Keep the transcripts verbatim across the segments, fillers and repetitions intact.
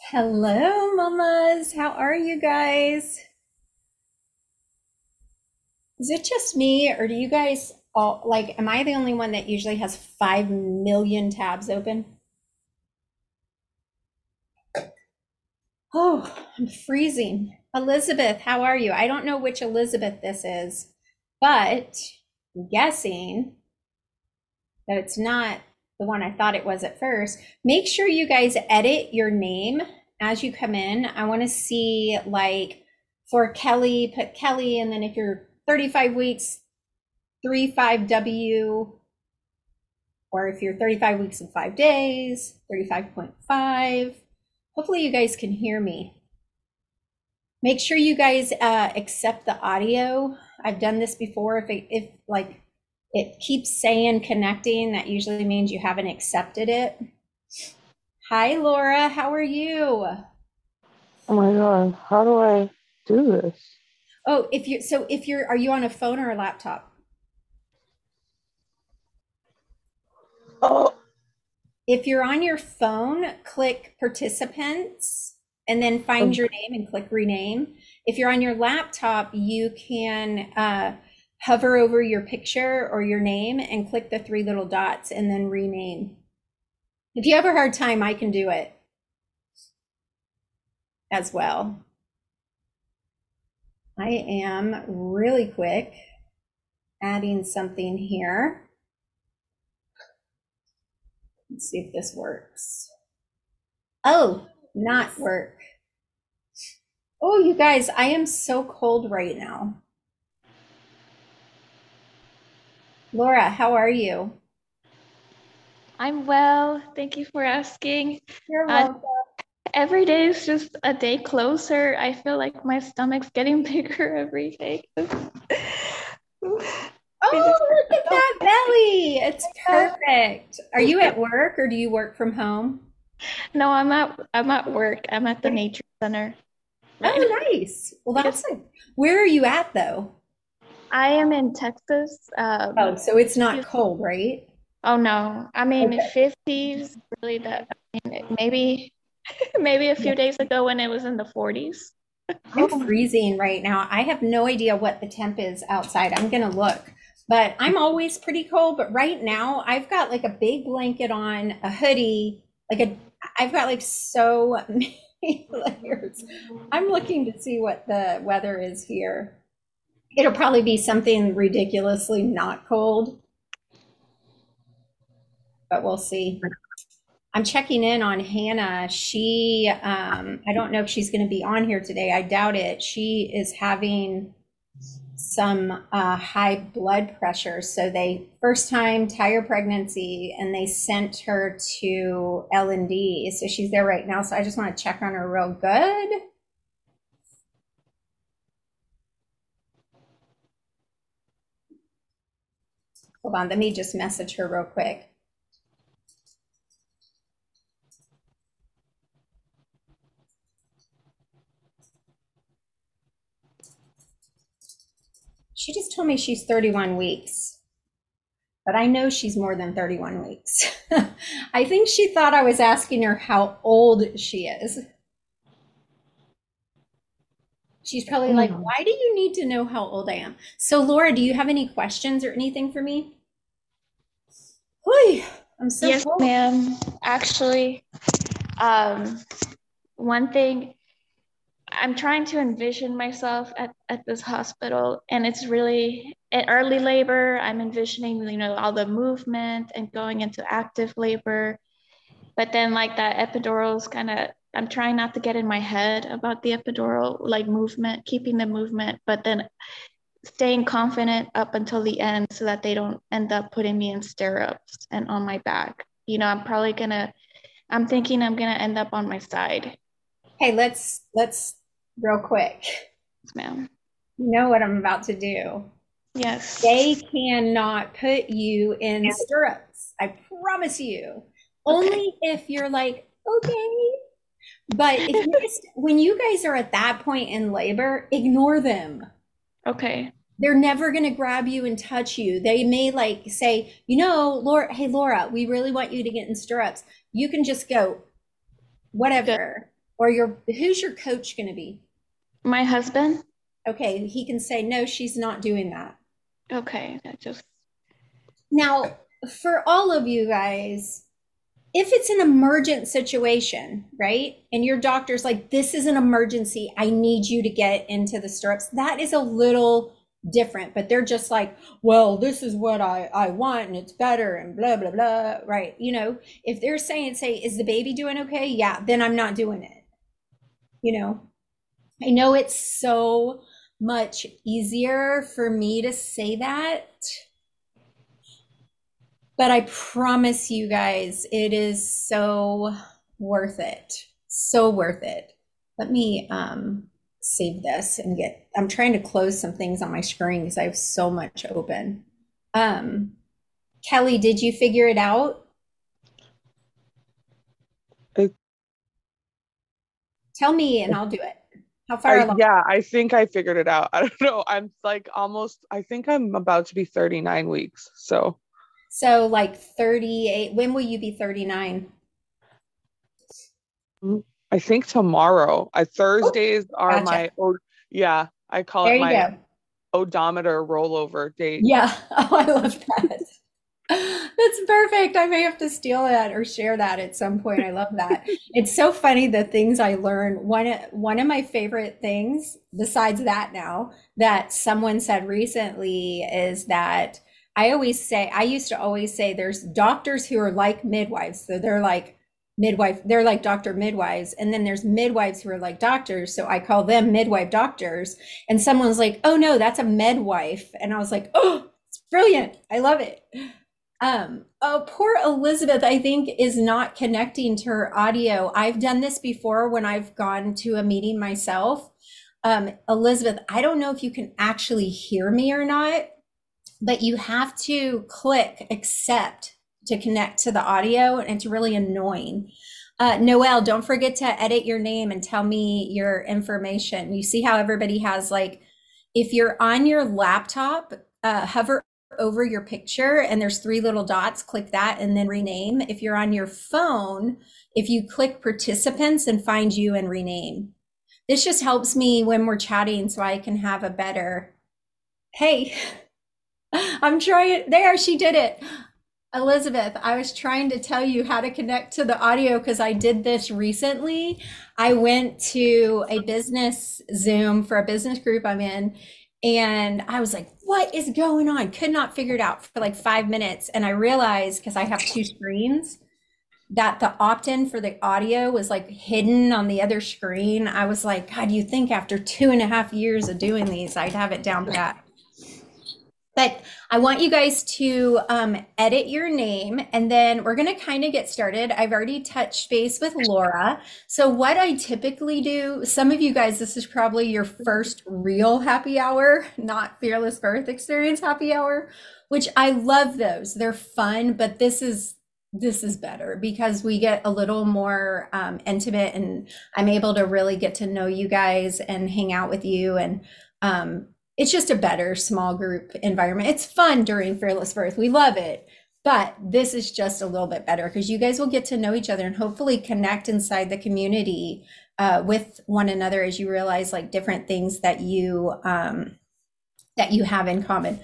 Hello, mamas. How are you guys? Is it just me, or do you guys all like, am I the only one that usually has five million tabs open? Oh, I'm freezing. Elizabeth, how are you? I don't know which Elizabeth this is, but I'm guessing that it's not the one I thought it was at first. Make sure you guys edit your name as you come in. I want to see, like, for Kelly, put Kelly, and then if you're thirty-five weeks, three five W, or if you're thirty-five weeks and five days, thirty-five point five. Hopefully you guys can hear me. Make sure you guys uh, accept the audio. I've done this before. If it, if like it keeps saying connecting, that usually means you haven't accepted it. Hi, Laura. How are you? Oh my God, how do I do this? Oh, if you so if you're are you on a phone or a laptop? Oh, If you're on your phone, click participants and then find um, your name and click rename. If you're on your laptop, you can uh, hover over your picture or your name and click the three little dots and then rename. If you have a hard time, I can do it as well. I am really quick adding something here. Let's see if this works. Oh, not work. Oh, you guys, I am so cold right now. Laura, how are you? I'm well. Thank you for asking. You're Uh, welcome. every day is just a day closer. I feel like my stomach's getting bigger every day. We just, Oh, look at that belly. It's perfect. Are you at work or do you work from home? no, I'm at I'm at work. I'm at the nature center right Oh, now. nice. Well, Yes, that's like, where are you at though? I am in Texas. Oh, Um, so it's not yes- cold, right? oh no, I mean Okay. fifties. Really, that I mean, maybe maybe a Yeah. few days ago when it was in the forties. I'm freezing right now. I have no idea what the temp is outside. I'm gonna look, but I'm always pretty cold. But right now, I've got like a big blanket on, a hoodie, like a, I've got like so many layers. I'm looking to see what the weather is here. It'll probably be something ridiculously not cold, but we'll see. I'm checking in on Hannah. She, um, I don't know if she's going to be on here today. I doubt it. She is having some uh, high blood pressure. So they first time tire pregnancy, and they sent her to L and D. So she's there right now. So I just want to check on her real good. Hold on, let me just message her real quick. She just told me she's thirty-one weeks, but I know she's more than thirty-one weeks. I think she thought I was asking her how old she is. She's probably like, hmm. why do you need to know how old I am? So, Laura, do you have any questions or anything for me? Whew, I'm so Yes, cold. ma'am. Actually, um, one thing I'm trying to envision myself at, at this hospital, and it's really in early labor. I'm envisioning, you know, all the movement and going into active labor. But then, like that epidural is kind of, I'm trying not to get in my head about the epidural, like movement, keeping the movement, but then staying confident up until the end so that they don't end up putting me in stirrups and on my back. You know, I'm probably gonna, I'm thinking I'm gonna end up on my side. Hey, let's let's real quick. Yes, ma'am. You know what I'm about to do. They Yes. cannot put you in stirrups. I promise you. Okay. Only if you're like, okay. But if you just, when you guys are at that point in labor, ignore them. Okay. They're never going to grab you and touch you. They may like say, you know, Laura, hey, Laura, we really want you to get in stirrups. You can just go, Good. whatever. Or your who's your coach going to be? My husband. Okay, he can say no, she's not doing that. Okay, that just Now, for all of you guys, if it's an emergent situation, right? And your doctor's like, this is an emergency. I need you to get into the stirrups. That is a little different, but they're just like, well, this is what I, I want and it's better and blah, blah, blah. Right. You know, if they're saying, say, is the baby doing okay? Yeah, then I'm not doing it. You know, I know it's so much easier for me to say that, but I promise you guys, it is so worth it. So worth it. Let me um, save this and get, I'm trying to close some things on my screen because I have so much open. Um, Kelly, did you figure it out? I, Tell me and I'll do it. How far I along? yeah, I think I figured it out. I don't know. I'm like almost, I think I'm about to be thirty-nine weeks. So So like thirty-eight, when will you be thirty-nine? mm, I think tomorrow. I Oh, Thursdays are gotcha. my oh yeah, I call There it you my go. odometer rollover date. Yeah. Oh, I love that. That's perfect. I may have to steal that or share that at some point. I love that. It's so funny the things I learn. One one of my favorite things, besides that now, that someone said recently is that I always say, I used to always say there's doctors who are like midwives. So they're like midwife, they're like doctor midwives. And then there's midwives who are like doctors. So I call them midwife doctors. And someone's like, oh no, that's a midwife. And I was like, oh, it's brilliant. I love it. Um, oh, poor Elizabeth, I think, is not connecting to her audio. I've done this before when I've gone to a meeting myself. Um, Elizabeth, I don't know if you can actually hear me or not, but you have to click accept to connect to the audio, and it's really annoying. Uh, Noelle, don't forget to edit your name and tell me your information. You see how everybody has like, if you're on your laptop, uh, hover over your picture and there's three little dots, click that and then rename. If you're on your phone, if you click participants and find you and rename. This just helps me when we're chatting so I can have a better, hey, I'm trying, there, she did it. Elizabeth, I was trying to tell you how to connect to the audio because I did this recently. I went to a business Zoom for a business group I'm in, and I was like, what is going on? Could not figure it out for like five minutes. And I realized because I have two screens that the opt-in for the audio was like hidden on the other screen. I was like, God, you think after two and a half years of doing these, I'd have it down pat. But I want you guys to um, edit your name and then we're going to kind of get started. I've already touched base with Laura. So, what I typically do, some of you guys, this is probably your first real happy hour, not Fearless Birth Experience happy hour, which I love those. They're fun, but this is this is better because we get a little more um, intimate and I'm able to really get to know you guys and hang out with you and um, it's just a better small group environment. It's fun during Fearless Birth. We love it. But this is just a little bit better because you guys will get to know each other and hopefully connect inside the community uh, with one another as you realize like different things that you um, that you have in common.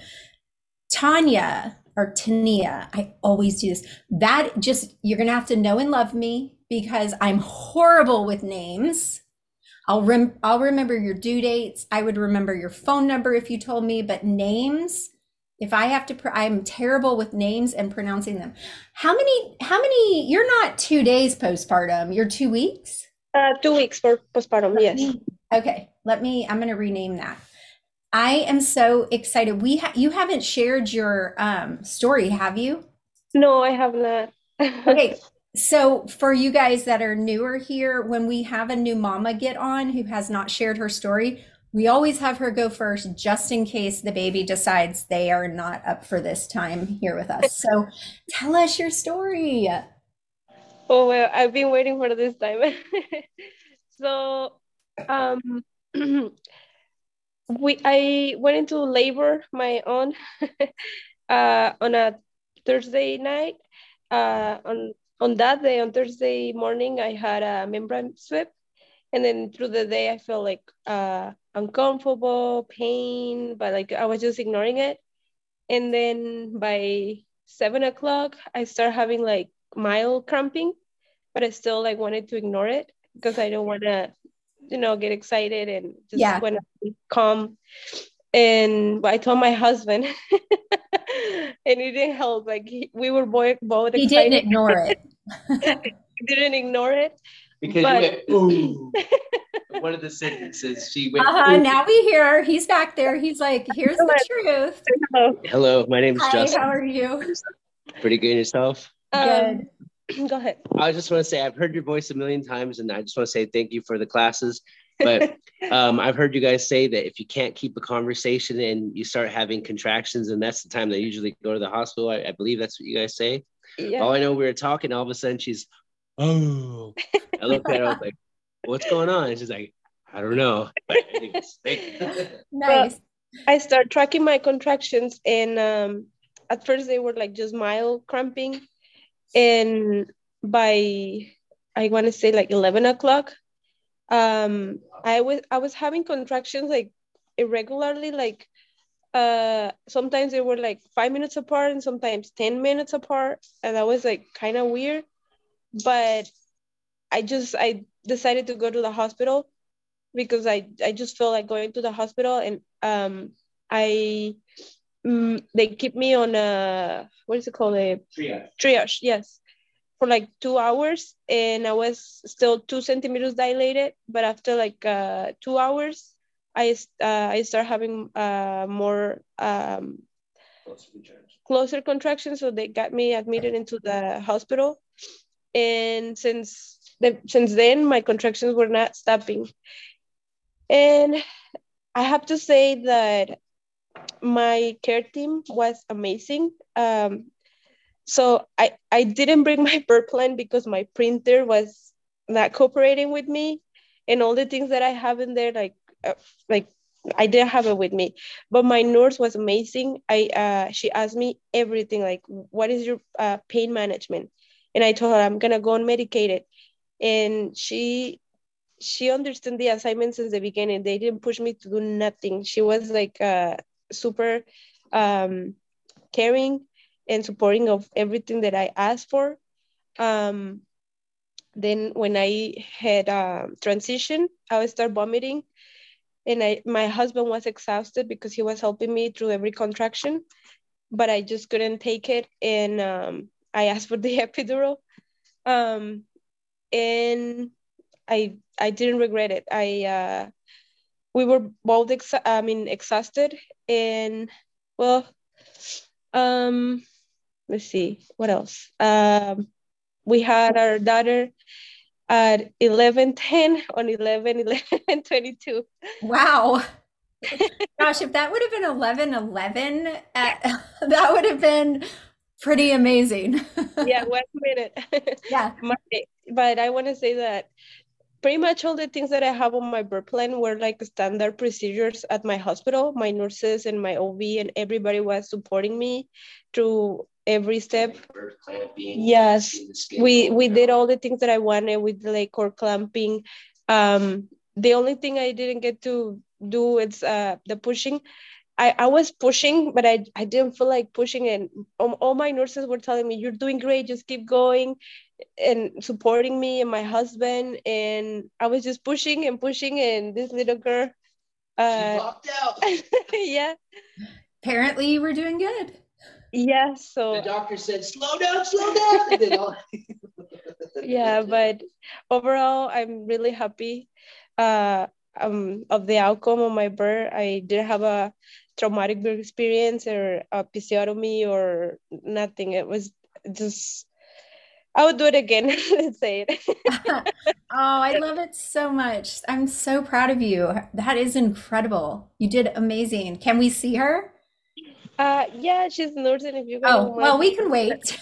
Tanya or Tania, I always do this. That just, you're going to have to know and love me because I'm horrible with names. I'll rem I'll remember your due dates. I would remember your phone number if you told me, but names, if I have to, I'm terrible with names and pronouncing them. How many, how many, you're not two days postpartum, you're two weeks? Uh, two weeks for postpartum, Let yes. me- Okay, let me, I'm going to rename that. I am so excited. We ha you haven't shared your um, story, have you? No, I have not. Okay, so for you guys that are newer here, when we have a new mama get on who has not shared her story, we always have her go first just in case the baby decides they are not up for this time here with us. So tell us your story. Oh, well, I've been waiting for this time. So, um, we I went into labor my own uh, on a Thursday night. Uh, on on that day, on Thursday morning, I had a membrane sweep, And then through the day, I felt like uh, uncomfortable, pain, but like I was just ignoring it. And then by seven o'clock, I start having like mild cramping, but I still like wanted to ignore it because I don't want to, you know, get excited and just Yeah. want to be calm. And I told my husband, and it didn't help. Like he, we were both both He excited. didn't ignore it. He didn't ignore it. Because But- you went, ooh. One of the sentences, she went, Uh-huh. ooh. Now we hear her. He's back there. He's like, here's the truth. Hello. Hello, my name is Hi, Justin. how are you? Pretty good yourself? Good. Um, go ahead. I just want to say I've heard your voice a million times, and I just want to say thank you for the classes. But um, I've heard you guys say that if you can't keep a conversation and you start having contractions, and that's the time they usually go to the hospital. I, I believe that's what you guys say. Yeah. All I know, we were talking, all of a sudden she's, oh. I looked at her, I was like, what's going on? And she's like, I don't know. But anyways, thank you. Nice. I start tracking my contractions, and um, at first they were like just mild cramping, and by I want to say like eleven o'clock, um, I was I was having contractions like irregularly, like uh, sometimes they were like five minutes apart and sometimes ten minutes apart, and that was like kind of weird. But I just I decided to go to the hospital because I, I just felt like going to the hospital, and um I mm, they keep me on a, what is it called, a Triage. triage, yes, for like two hours, and I was still two centimeters dilated, but after like uh two hours I uh, I start having uh more um closer contractions, so they got me admitted into the hospital, and since the, since then my contractions were not stopping. And I have to say that my care team was amazing. Um, so I, I didn't bring my birth plan because my printer was not cooperating with me, and all the things that I have in there, like uh, like I didn't have it with me. But my nurse was amazing. I uh, she asked me everything, like, what is your uh, pain management? And I told her I'm gonna go unmedicated, and she she understood the assignment since the beginning. They didn't push me to do nothing. She was like uh, super um, caring and supporting of everything that I asked for. Um, then when I had uh, transition, I would start vomiting, and I my husband was exhausted because he was helping me through every contraction, but I just couldn't take it, and um, I asked for the epidural, um, and I I didn't regret it. I uh, we were both ex- I mean exhausted, and well, um, let's see what else. Um, we had our daughter at eleven ten on eleven eleven twenty-two. Wow. Gosh, if that would have been eleven eleven, at, that would have been pretty amazing. Yeah, one minute. Yeah. My, but I want to say that pretty much all the things that I have on my birth plan were like standard procedures at my hospital. My nurses and my O B and everybody was supporting me through every step. Birth plan being Yes, in the skin. we we did all the things that I wanted with the like cord clamping. Um, the only thing I didn't get to do is uh the pushing. I, I was pushing, but I, I didn't feel like pushing, and all, all my nurses were telling me, you're doing great, just keep going, and supporting me and my husband. And I was just pushing and pushing, and this little girl, She uh, popped out. yeah, Apparently you were doing good. yeah, The so doctor said, slow down, slow down. And then all- yeah, but overall, I'm really happy uh, um, of the outcome of my birth. I didn't have a traumatic birth experience or a episiotomy or nothing. It was just, I would do it again. Let's say it. Oh, I love it so much. I'm so proud of you. That is incredible. You did amazing. Can we see her? Uh, yeah, she's nursing. If you guys Oh, don't well, mind. we can wait.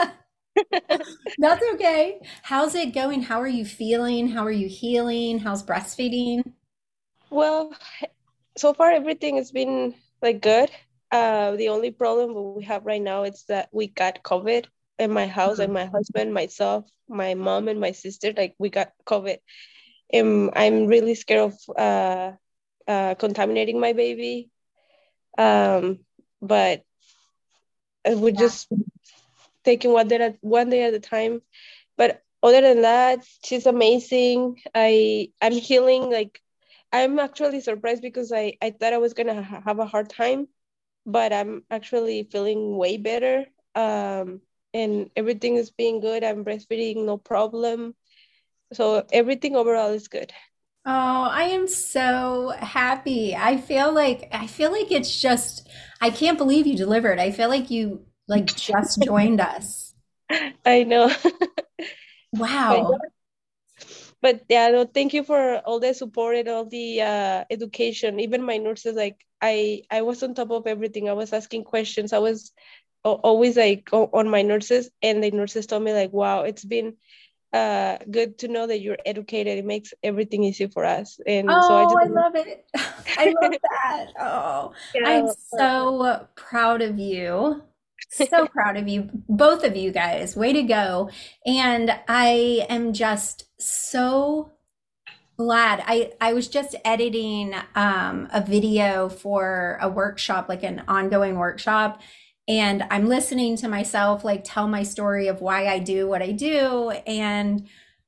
That's okay. How's it going? How are you feeling? How are you healing? How's breastfeeding? Well, so far everything has been like good. Uh, the only problem we have right now is that we got COVID in my house, and my husband, myself, my mom, and my sister, like we got COVID. am I'm really scared of uh, uh, contaminating my baby. Um, but we're Yeah. just taking one day at one day at a time. But other than that, she's amazing. I I'm healing. Like I'm actually surprised because I I thought I was gonna ha- have a hard time, but I'm actually feeling way better. Um, and everything is being good. I'm breastfeeding, no problem. So everything overall is good. Oh, I am so happy. I feel like I feel like it's just I can't believe you delivered. I feel like you like just joined us. I know. But Wow. but yeah, no, thank you for all the support and all the uh, education. Even my nurses, like I, I was on top of everything. I was asking questions. I was a- always like o- on my nurses, and the nurses told me like, "Wow, it's been uh, good to know that you're educated. It makes everything easy for us." And so I Oh, just, I love it. I love that. Oh, I'm yeah, so proud of you. So proud of you, both of you guys. Way to go. And I am just so glad. I I was just editing um a video for a workshop, like an ongoing workshop, and I'm listening to myself like tell my story of why I do what I do, and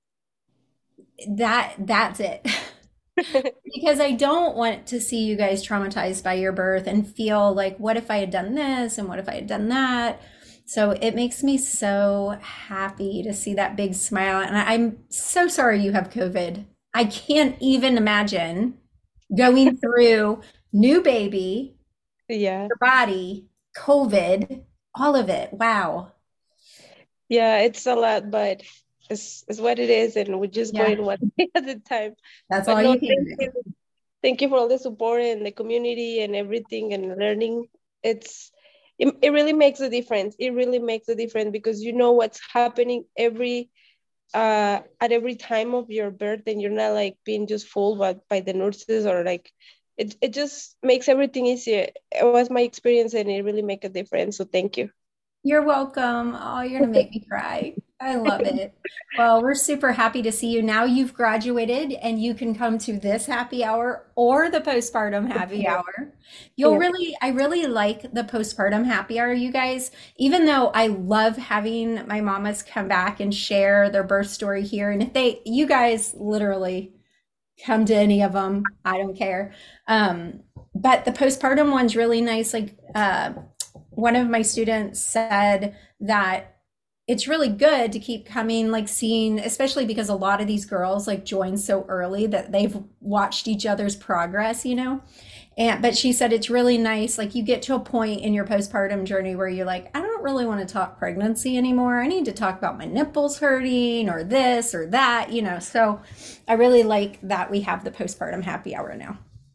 that that's it. Because I don't want to see you guys traumatized by your birth and feel like, what if I had done this and what if I had done that? So it makes me so happy to see that big smile. And I- I'm so sorry you have COVID. I can't even imagine going through new baby, yeah, your body, COVID, all of it. Wow. yeah. It's a lot, but it's it's what it is, and we're just Yeah, going one day at a time. that's But all no, you can thank do. you. Thank you for all the support and the community and everything and learning. It's it, it really makes a difference. It really makes a difference because you know what's happening every uh at every time of your birth, and you're not like being just fooled by, by the nurses or like it, it just makes everything easier. It was my experience and it really make a difference. So thank you. You're welcome. Oh, you're gonna make me cry. I love it. Well, we're super happy to see you. Now you've graduated and you can come to this happy hour or the postpartum happy hour. You'll Yeah. really, I really like the postpartum happy hour, you guys. Even though I love having my mamas come back and share their birth story here. And if they, you guys literally come to any of them, I don't care. Um, but the postpartum one's really nice. Like, uh, one of my students said that it's really good to keep coming, like seeing, especially because a lot of these girls like join so early that they've watched each other's progress, you know? And but she said it's really nice, like you get to a point in your postpartum journey where you're like, I don't really want to talk pregnancy anymore. I need to talk about my nipples hurting or this or that, you know. So I really like that we have the postpartum happy hour now.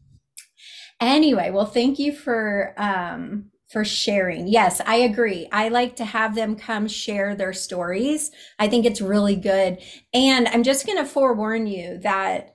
Anyway, well, thank you for um for sharing. Yes, I agree. I like to have them come share their stories. I think it's really good. And I'm just going to forewarn you that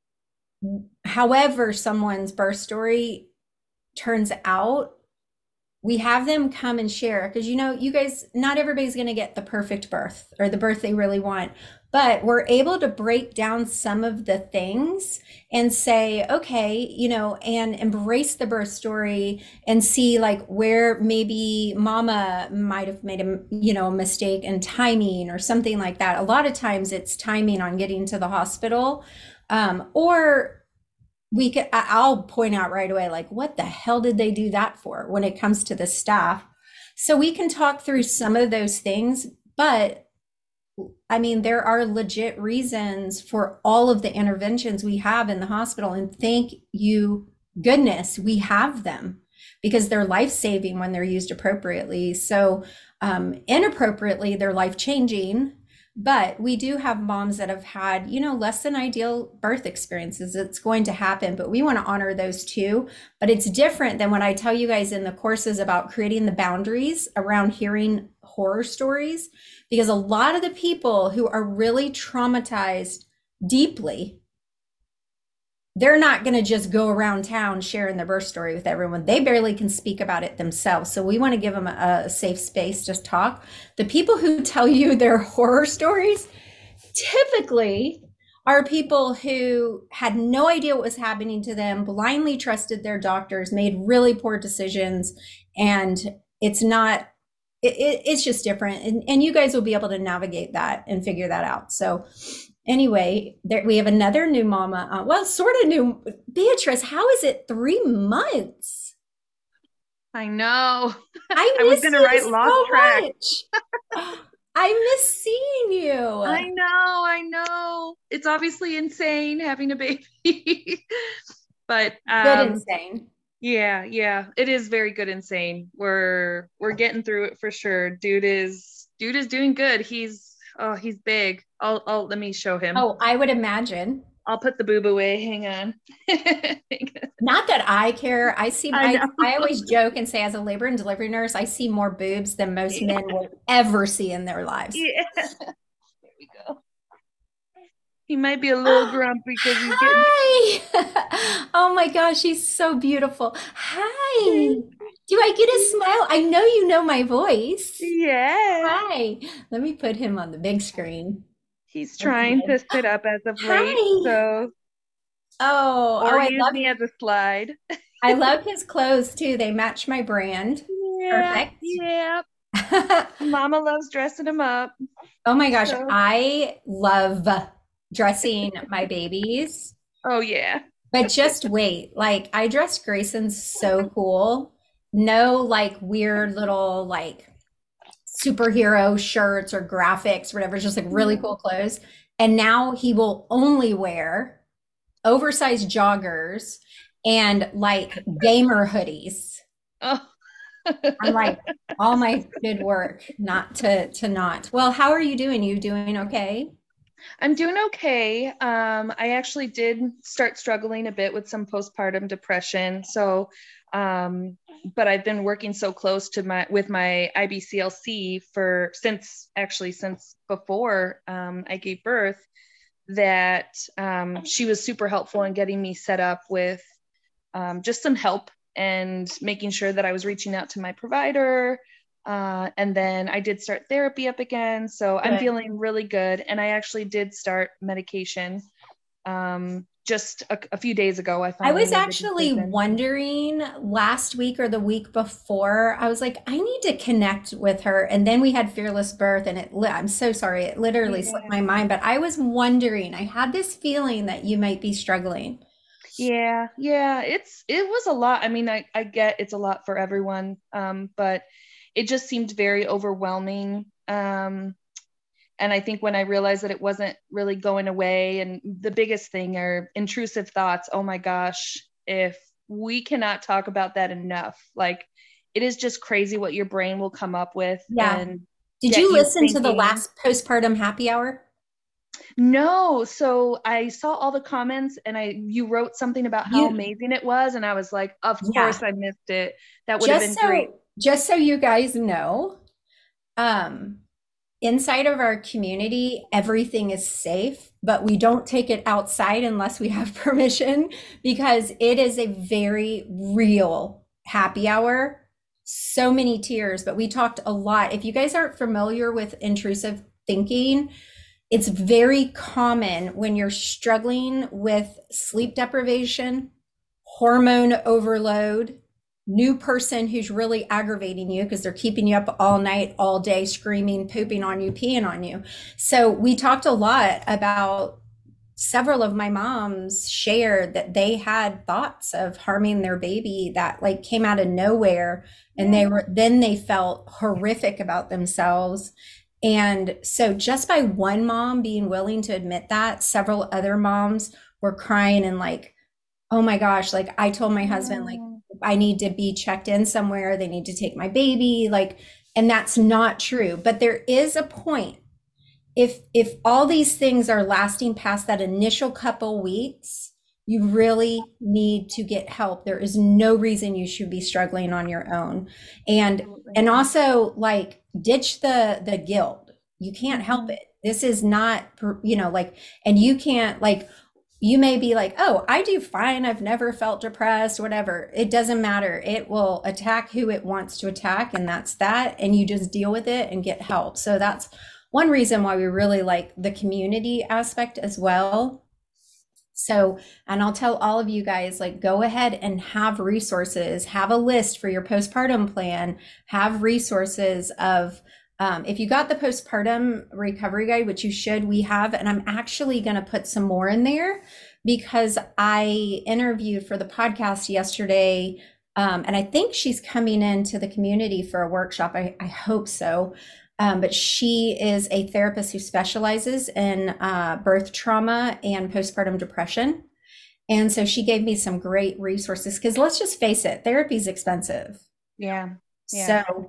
however someone's birth story turns out, we have them come and share because you know you guys, not everybody's going to get the perfect birth or the birth they really want, but we're able to break down some of the things and say, okay, you know, and embrace the birth story and see like where maybe mama might have made a, you know, a mistake in timing or something like that. A lot of times it's timing on getting to the hospital, um, or we could, I'll point out right away, like, what the hell did they do that for when it comes to the staff? So we can talk through some of those things, but I mean, there are legit reasons for all of the interventions we have in the hospital. And thank you, goodness, we have them because they're life saving when they're used appropriately. So, um, inappropriately, they're life changing. But we do have moms that have had, you know, less than ideal birth experiences. It's going to happen, but we want to honor those too. But it's different than when I tell you guys in the courses about creating the boundaries around hearing horror stories, because a lot of the people who are really traumatized deeply, they're not going to just go around town sharing their birth story with everyone. They barely can speak about it themselves. So we want to give them a, a safe space to talk. The people who tell you their horror stories typically are people who had no idea what was happening to them, blindly trusted their doctors, made really poor decisions, and it's not it, it, it's just different, and, and you guys will be able to navigate that and figure that out. So anyway, there, we have another new mama, uh, well, sort of new. Beatrice, how is it three months? I know. I, I was miss gonna you write so lost track. much. I miss seeing you. I know, I know. It's obviously insane having a baby. But Good um insane. yeah, yeah. It is very good insane. We're we're getting through it for sure. Dude is dude is doing good. He's oh, he's big. I'll I'll let me show him. Oh, I would imagine. I'll put the boob away. Hang on. Not that I care. I see, I I, know. I always joke and say, as a labor and delivery nurse, I see more boobs than most men will ever see in their lives. Yeah. There we go. He might be a little grumpy because he's getting Hi. Oh my gosh, she's so beautiful. Hi. Do I get a smile? I know you know my voice. yeah. Hi. Let me put him on the big screen. He's trying Okay. to sit up as of late, Hi. so Oh, or oh, I use love me as a slide. I love his clothes too. They match my brand. Yeah, Perfect. yeah. Mama loves dressing him up. Oh my gosh, So- I love dressing my babies. Oh yeah. But just wait, like I dressed Grayson so cool. No like weird little like superhero shirts or graphics, whatever, just like really cool clothes. And now he will only wear oversized joggers and like gamer hoodies. Oh. I'm like, all my good work not to to not. Well, how are you doing? You doing okay? I'm doing okay. Um, I actually did start struggling a bit with some postpartum depression. So, um, but I've been working so close to my with my I B C L C for since actually since before um, I gave birth that um, she was super helpful in getting me set up with um, just some help and making sure that I was reaching out to my provider. Uh, and then I did start therapy up again. So I'm Good. feeling really good. And I actually did start medication um, just a, a few days ago. I I finally was made the actually decision. wondering last week or the week before, I was like, I need to connect with her. And then we had Fearless Birth, and it, li- I'm so sorry, it literally slipped my mind, but I was wondering, I had this feeling that you might be struggling. Yeah, yeah, it's it was a lot. I mean, I, I get it's a lot for everyone, um, but it just seemed very overwhelming. Um, and I think when I realized that it wasn't really going away, and the biggest thing are intrusive thoughts. Oh my gosh, if we cannot talk about that enough, like it is just crazy what your brain will come up with. Yeah. And Did get you you listen to the thinking. last postpartum happy hour? No, so I saw all the comments and I you wrote something about how You- amazing it was, and I was like, of Yeah. course I missed it. That would have been Just so, great. just so you guys know, um, inside of our community, everything is safe, but we don't take it outside unless we have permission, because it is a very real happy hour. So many tears, but we talked a lot. If you guys aren't familiar with intrusive thinking, it's very common when you're struggling with sleep deprivation, hormone overload, new person who's really aggravating you because they're keeping you up all night, all day, screaming, pooping on you, peeing on you. So we talked a lot about, several of my moms shared that they had thoughts of harming their baby that like came out of nowhere, and they were then they felt horrific about themselves. And so just by one mom being willing to admit that, several other moms were crying and like, oh my gosh, like I told my husband, like, I need to be checked in somewhere. They need to take my baby. Like, and that's not true. But there is a point. If if all these things are lasting past that initial couple weeks, you really need to get help. There is no reason you should be struggling on your own. And and also like ditch the the guilt. You can't help it. This is not, you know, like, and you can't like, you may be like, oh, I do fine. I've never felt depressed, whatever. It doesn't matter. It will attack who it wants to attack, and that's that. And you just deal with it and get help. So that's one reason why we really like the community aspect as well. So, and I'll tell all of you guys, like, go ahead and have resources, have a list for your postpartum plan, have resources of, um, if you got the postpartum recovery guide, which you should, we have, and I'm actually going to put some more in there because I interviewed for the podcast yesterday. Um, and I think she's coming into the community for a workshop. I, I hope so. Um, but she is a therapist who specializes in uh, birth trauma and postpartum depression. And so she gave me some great resources because let's just face it, therapy is expensive. Yeah. Yeah. So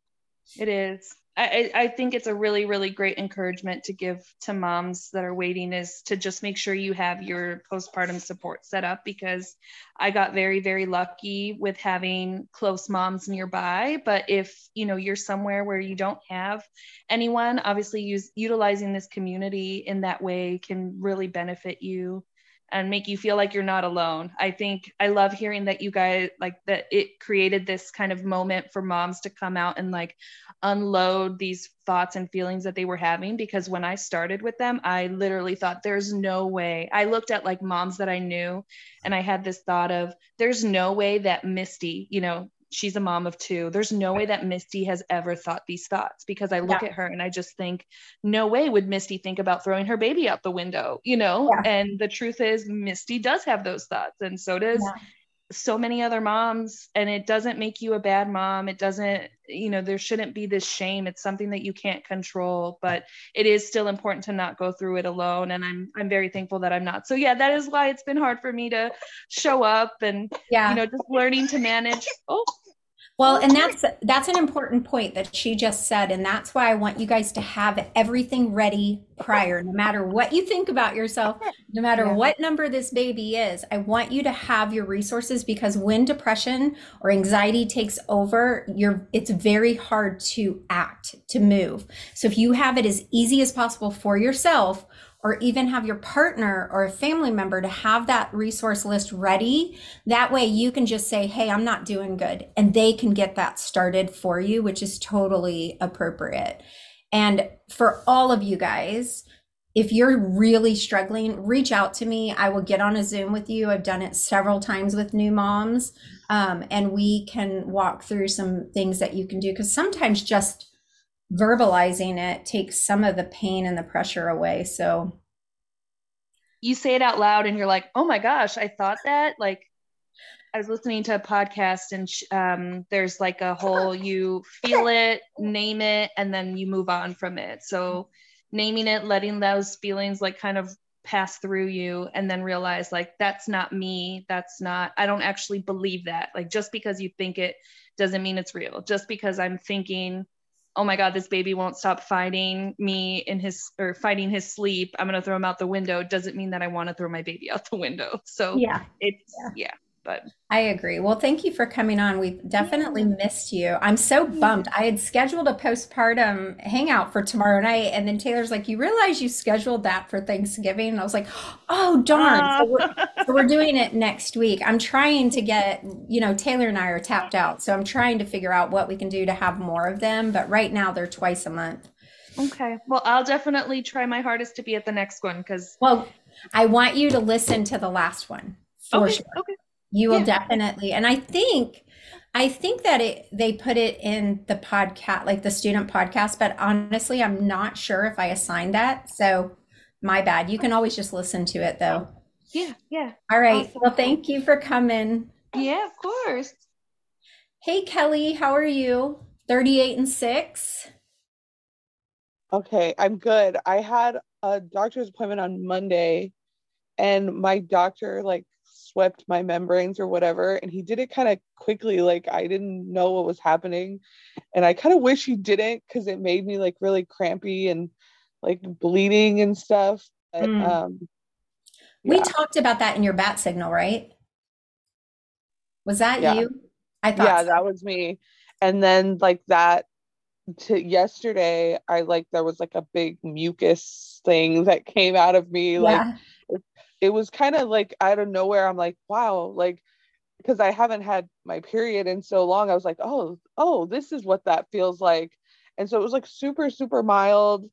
it is. I, I think it's a really, really great encouragement to give to moms that are waiting is to just make sure you have your postpartum support set up, because I got very, very lucky with having close moms nearby. But if, you know, you're somewhere where you don't have anyone, obviously use, utilizing this community in that way can really benefit you and make you feel like you're not alone. I think I love hearing that you guys like that it created this kind of moment for moms to come out and like unload these thoughts and feelings that they were having. Because when I started with them, I literally thought there's no way. I looked at like moms that I knew and I had this thought of there's no way that Misty, you know, she's a mom of two. There's no way that Misty has ever thought these thoughts, because I look Yeah. at her and I just think, no way would Misty think about throwing her baby out the window, you know? Yeah. And the truth is Misty does have those thoughts, and so does Yeah. so many other moms. And it doesn't make you a bad mom. It doesn't, you know, there shouldn't be this shame. It's something that you can't control, but it is still important to not go through it alone. And I'm, I'm very thankful that I'm not. So yeah, that is why it's been hard for me to show up and, Yeah. you know, just learning to manage. Oh, Well, and that's that's an important point that she just said, and that's why I want you guys to have everything ready prior, no matter what you think about yourself, no matter Yeah. what number this baby is. I want you to have your resources, because when depression or anxiety takes over, you're it's very hard to act, to move. So if you have it as easy as possible for yourself, or even have your partner or a family member to have that resource list ready. That way you can just say, hey, I'm not doing good. And they can get that started for you, which is totally appropriate. And for all of you guys, if you're really struggling, reach out to me. I will get on a Zoom with you. I've done it several times with new moms. Um, and we can walk through some things that you can do, because sometimes just verbalizing it takes some of the pain and the pressure away. So you say it out loud and you're like, oh my gosh, I thought that. Like, I was listening to a podcast and um, there's like a whole, you feel it, name it, and then you move on from it. So naming it, letting those feelings like kind of pass through you, and then realize like, that's not me. That's not, I don't actually believe that. Like, just because you think it doesn't mean it's real. Just because I'm thinking, oh my God, this baby won't stop fighting me in his, or fighting his sleep, I'm going to throw him out the window, doesn't mean that I want to throw my baby out the window. So yeah, it's, yeah. yeah, but I agree. Well, thank you for coming on. We've definitely Yeah. missed you. I'm so bummed. I had scheduled a postpartum hangout for tomorrow night, and then Taylor's like, you realize you scheduled that for Thanksgiving? And I was like, oh, darn. So we're, so we're doing it next week. I'm trying to get, you know, Taylor and I are tapped out. So I'm trying to figure out what we can do to have more of them. But right now they're twice a month. okay. Well, I'll definitely try my hardest to be at the next one, because Well, I want you to listen to the last one for okay, sure. okay. You will Yeah. definitely. And I think, I think that it, they put it in the podcast, like the student podcast, but honestly, I'm not sure if I assigned that. So my bad. You can always just listen to it though. Yeah, yeah. All right. Awesome. Well, thank you for coming. Yeah, of course. Hey, Kelly, how are you? thirty-eight and six. Okay, I'm good. I had a doctor's appointment on Monday, and my doctor like swept my membranes or whatever, and he did it kind of quickly. Like, I didn't know what was happening, and I kind of wish he didn't, because it made me like really crampy and like bleeding and stuff. But, Mm. um, We yeah. talked about that in your bat signal, right? Was that Yeah. you? I thought Yeah, so. that was me. And then like that to yesterday, I like there was like a big mucus thing that came out of me. Like Yeah. it, it was kind of like out of nowhere. I'm like, wow, like because I haven't had my period in so long. I was like, oh, oh, this is what that feels like. And so it was like super, super mild.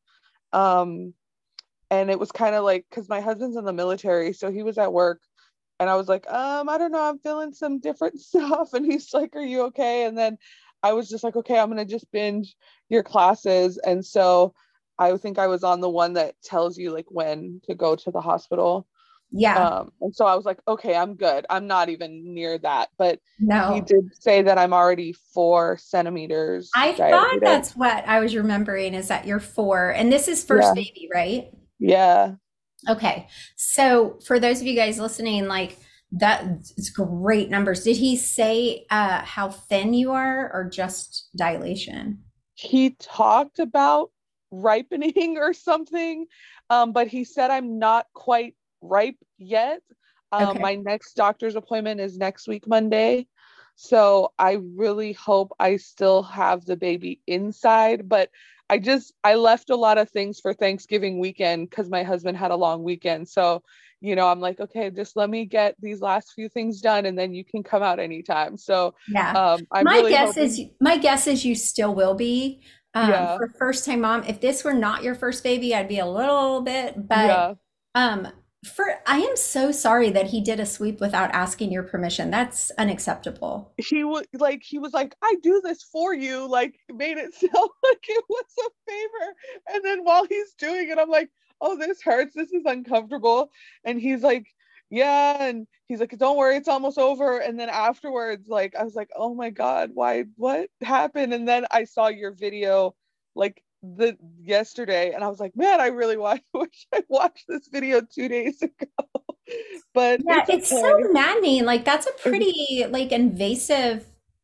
Um, and it was kind of like, because my husband's in the military, so he was at work, and I was like, um, I don't know, I'm feeling some different stuff. And he's like, are you okay? And then I was just like, okay, I'm gonna just binge your classes. And so I think I was on the one that tells you like when to go to the hospital. Yeah. Um, and so I was like, okay, I'm good. I'm not even near that. But No. he did say that I'm already four centimeters I thought dilated. that's what I was remembering, is that you're four. And this is first Yeah. baby, right? Yeah. Okay. So for those of you guys listening, like that, it's great numbers. Did he say uh, how thin you are or just dilation? He talked about ripening or something, um, but he said I'm not quite ripe yet. Um, Okay. My next doctor's appointment is next week, Monday. So I really hope I still have the baby inside, but I just, I left a lot of things for Thanksgiving weekend because my husband had a long weekend. So, you know, I'm like, okay, just let me get these last few things done and then you can come out anytime. So Yeah. um, I'm My really guess hoping, is my guess is you still will be. Um, yeah, for first time mom. If this were not your first baby, I'd be a little bit, but yeah. um, for I am so sorry that he did a sweep without asking your permission. That's unacceptable. He was like, he was like, I do this for you, like made it sound like it was a favor. And then while he's doing it, I'm like, oh, this hurts, this is uncomfortable. And he's like, yeah. And he's like, don't worry, it's almost over. And then afterwards, like, I was like, oh my God, why, what happened? And then I saw your video like the yesterday, and I was like, man, I really wish I watched this video two days ago. But Yeah, it's it's so okay. maddening. Like that's a pretty like invasive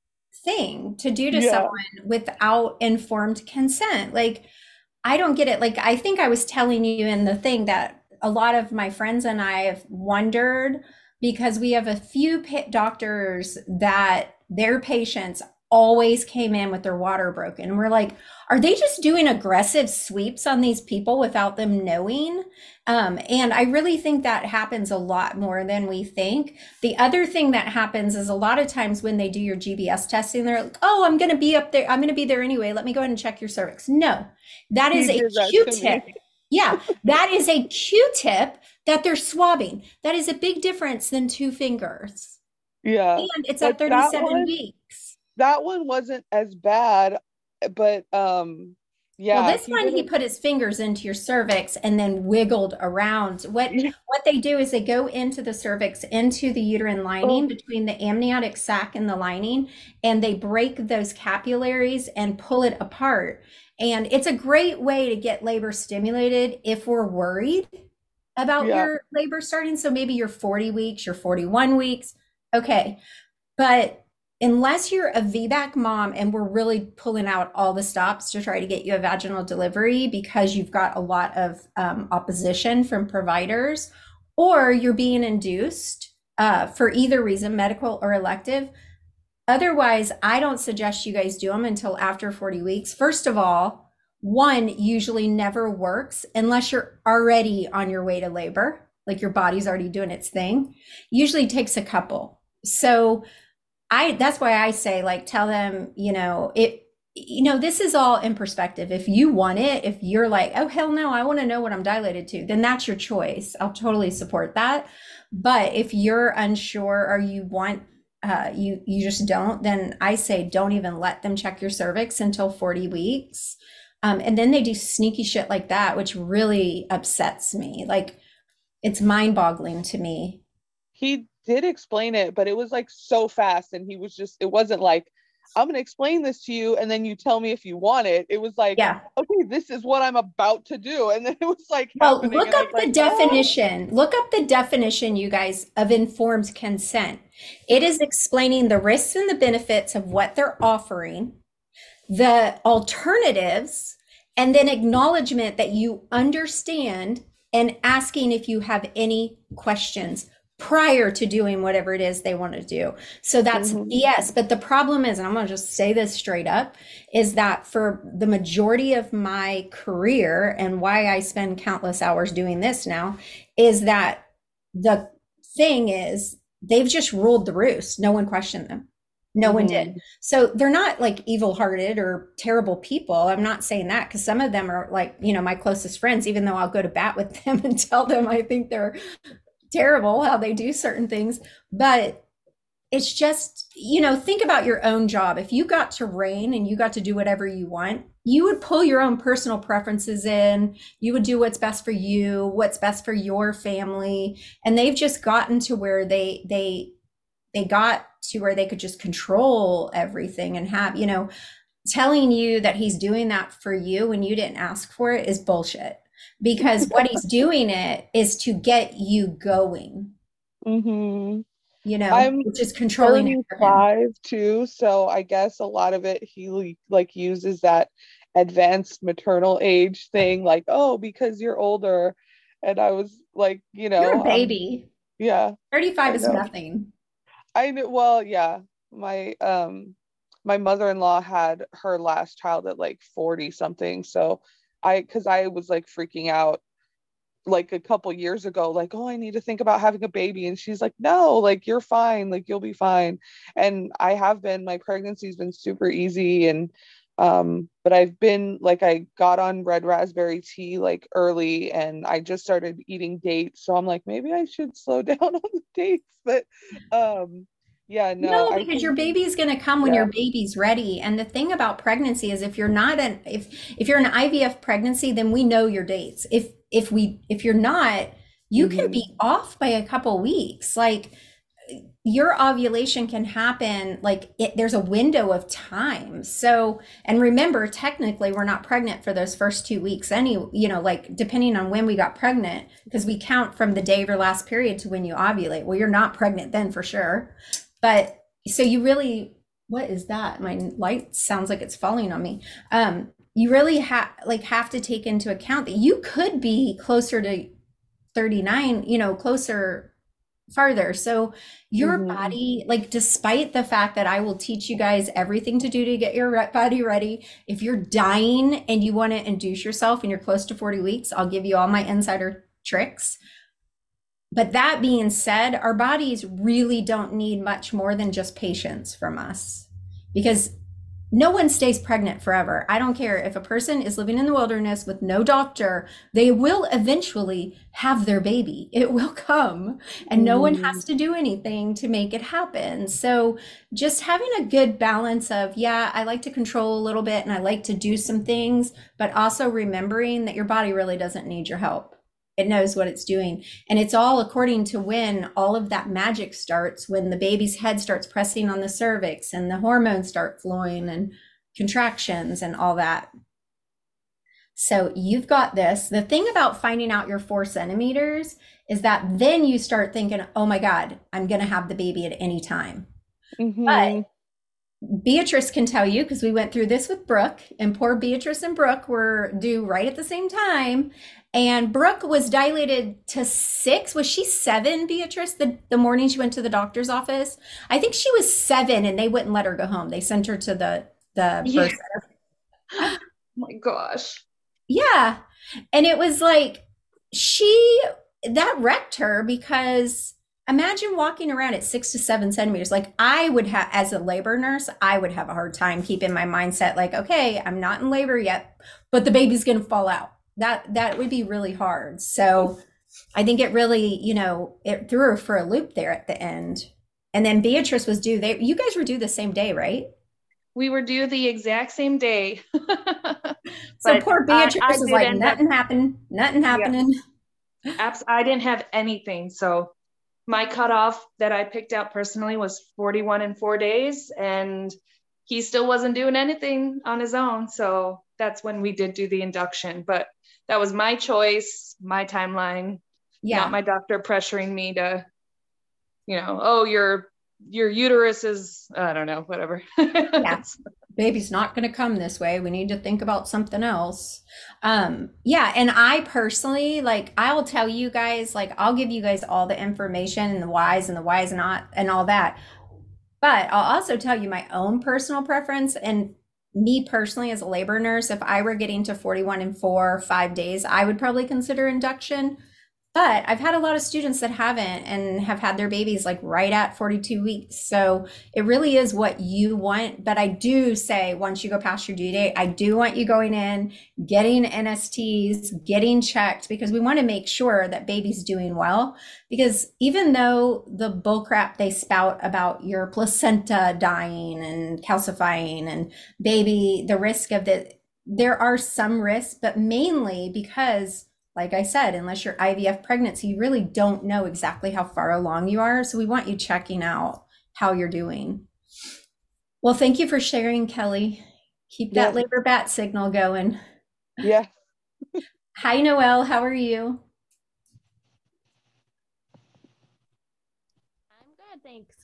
thing to do to Yeah. someone without informed consent. Like I don't get it. Like I think I was telling you in the thing that a lot of my friends and I have wondered, because we have a few pa- doctors that their patients always came in with their water broken. We're like, are they just doing aggressive sweeps on these people without them knowing? Um, and I really think that happens a lot more than we think. The other thing that happens is a lot of times when they do your G B S testing, they're like, oh, I'm going to be up there. I'm going to be there anyway. Let me go ahead and check your cervix. No, that He is a did that to Q-tip. me. Yeah, that is a Q-tip that they're swabbing. That is a big difference than two fingers. Yeah. And it's But at that thirty-seven one, weeks. that one wasn't as bad, but um Well, yeah, this he one, did he it. put his fingers into your cervix and then wiggled around. What Yeah. what they do is they go into the cervix, into the uterine lining Oh, between the amniotic sac and the lining, and they break those capillaries and pull it apart. And it's a great way to get labor stimulated if we're worried about yeah. your labor starting. So maybe you're forty weeks, you're forty-one weeks. Okay. But unless you're a V BAC mom and we're really pulling out all the stops to try to get you a vaginal delivery because you've got a lot of um, opposition from providers, or you're being induced uh, for either reason, medical or elective. Otherwise, I don't suggest you guys do them until after forty weeks. First of all, one usually never works unless you're already on your way to labor, like your body's already doing its thing. Usually takes a couple. So I that's why I say, like, tell them, you know, it you know, this is all in perspective. If you want it, if you're like, oh hell no, I want to know what I'm dilated to, then that's your choice. I'll totally support that. But if you're unsure or you want uh you you just don't, then I say don't even let them check your cervix until forty weeks. Um, and then they do sneaky shit like that, which really upsets me. Like it's mind-boggling to me. He did explain it, but it was like so fast, and he was just, it wasn't like, I'm gonna explain this to you and then you tell me if you want it. It was like, Yeah. okay, this is what I'm about to do. And then it was like Well, happening, look and I up was the like, oh. definition. Look up the definition, you guys, of informed consent. It is explaining the risks and the benefits of what they're offering, the alternatives, and then acknowledgement that you understand and asking if you have any questions prior to doing whatever it is they want to do. So that's Mhm. yes. But the problem is, and I'm going to just say this straight up, is that for the majority of my career and why I spend countless hours doing this now, is that the thing is they've just ruled the roost. No one questioned them. No one Mhm. did. So they're not like evil hearted or terrible people. I'm not saying that because some of them are like, you know, my closest friends, even though I'll go to bat with them and tell them I think they're terrible how they do certain things. But it's just, you know, think about your own job. If you got to reign and you got to do whatever you want, you would pull your own personal preferences in. You would do what's best for you, what's best for your family. And they've just gotten to where they they they got to where they could just control everything and have, you know, telling you that he's doing that for you when you didn't ask for it is bullshit. Because what he's doing it is to get you going, Mhm. you know, I'm which is controlling it for him. thirty-five too, so I guess a lot of it he like like, uses that advanced maternal age thing, like, oh, because you're older. And I was like, you You're know, a um, baby. yeah, thirty-five I is know. nothing. I knew, well, yeah, my um my mother-in-law had her last child at like forty something, so I because I was like freaking out like a couple years ago, like, oh, I need to think about having a baby. And she's like, no, like, you're fine, like, you'll be fine. And I have been, my pregnancy's been super easy. And, um, but I've been like, I got on red raspberry tea like early and I just started eating dates. So I'm like, maybe I should slow down on the dates. But, um, yeah, no, No, I because your think, baby's going to come when yeah. your baby's ready. And the thing about pregnancy is if you're not an if if you're an I V F pregnancy, then we know your dates. If if we if you're not, you can Mhm. be off by a couple weeks. Like your ovulation can happen like it, there's a window of time. So, and remember, technically we're not pregnant for those first two weeks any, you know, like depending on when we got pregnant, because we count from the day of your last period to when you ovulate. Well, you're not pregnant then for sure. But so you really, what is that? My light sounds like it's falling on me. Um, you really have like have to take into account that you could be closer to thirty-nine, you know, closer farther. So your Mhm. body, like despite the fact that I will teach you guys everything to do to get your re- body ready, if you're dying and you want to induce yourself and you're close to forty weeks, I'll give you all my insider tricks. But that being said, our bodies really don't need much more than just patience from us because no one stays pregnant forever. I don't care if a person is living in the wilderness with no doctor, they will eventually have their baby. It will come, and no one Mhm. has to do anything to make it happen. So, just having a good balance of, yeah, I like to control a little bit and I like to do some things, but also remembering that your body really doesn't need your help. It knows what it's doing. And it's all according to when all of that magic starts, when the baby's head starts pressing on the cervix and the hormones start flowing and contractions and all that. So you've got this. The thing about finding out your four centimeters is that then you start thinking, oh my God, I'm going to have the baby at any time. Mhm. But Beatrice can tell you, because we went through this with Brooke, and poor Beatrice and Brooke were due right at the same time. And Brooke was dilated to six. Was she seven, Beatrice, the, the morning she went to the doctor's office? I think she was seven and they wouldn't let her go home. They sent her to the, the Yeah. birth center. Oh my gosh. Yeah. And it was like, she, that wrecked her because imagine walking around at six to seven centimeters. Like I would have, as a labor nurse, I would have a hard time keeping my mindset like, okay, I'm not in labor yet, but the baby's going to fall out. That, that would be really hard. So I think it really, you know, it threw her for a loop there at the end. And then Beatrice was due. They, you guys were due the same day, right? We were due the exact same day. So But poor I, Beatrice I was did like, end up, nothing happened, nothing yeah, happening. abs- I didn't have anything. So my cutoff that I picked out personally was forty-one in four days, and he still wasn't doing anything on his own. So that's when we did do the induction. But that was my choice, my timeline, Yeah. not my doctor pressuring me to, you know, oh, your your uterus is, I don't know, whatever. Yeah. Baby's not going to come this way. We need to think about something else. Um, yeah. And I personally, like, I'll tell you guys, like, I'll give you guys all the information and the whys and the whys not and all that. But I'll also tell you my own personal preference. And me personally, as a labor nurse, if I were getting to forty-one in four or five days, I would probably consider induction. But I've had a lot of students that haven't and have had their babies like right at forty-two weeks. So it really is what you want. But I do say once you go past your due date, I do want you going in, getting N S Ts, getting checked, because we want to make sure that baby's doing well. Because even though the bullcrap they spout about your placenta dying and calcifying and baby, the risk of the, there are some risks, but mainly because, like I said, unless you're I V F pregnancy, you really don't know exactly how far along you are. So we want you checking out how you're doing. Well, thank you for sharing, Kelly. Keep that Yeah. labor bat signal going. Yeah. Hi, Noelle. How are you? I'm good, thanks.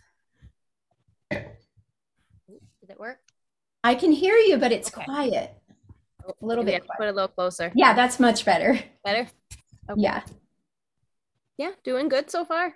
Did it work? I can hear you, but it's Okay. quiet. Oh, A little maybe I bit have to put quiet. it a little closer. Yeah, that's much better. Better? Okay. Yeah. Yeah, doing good so far.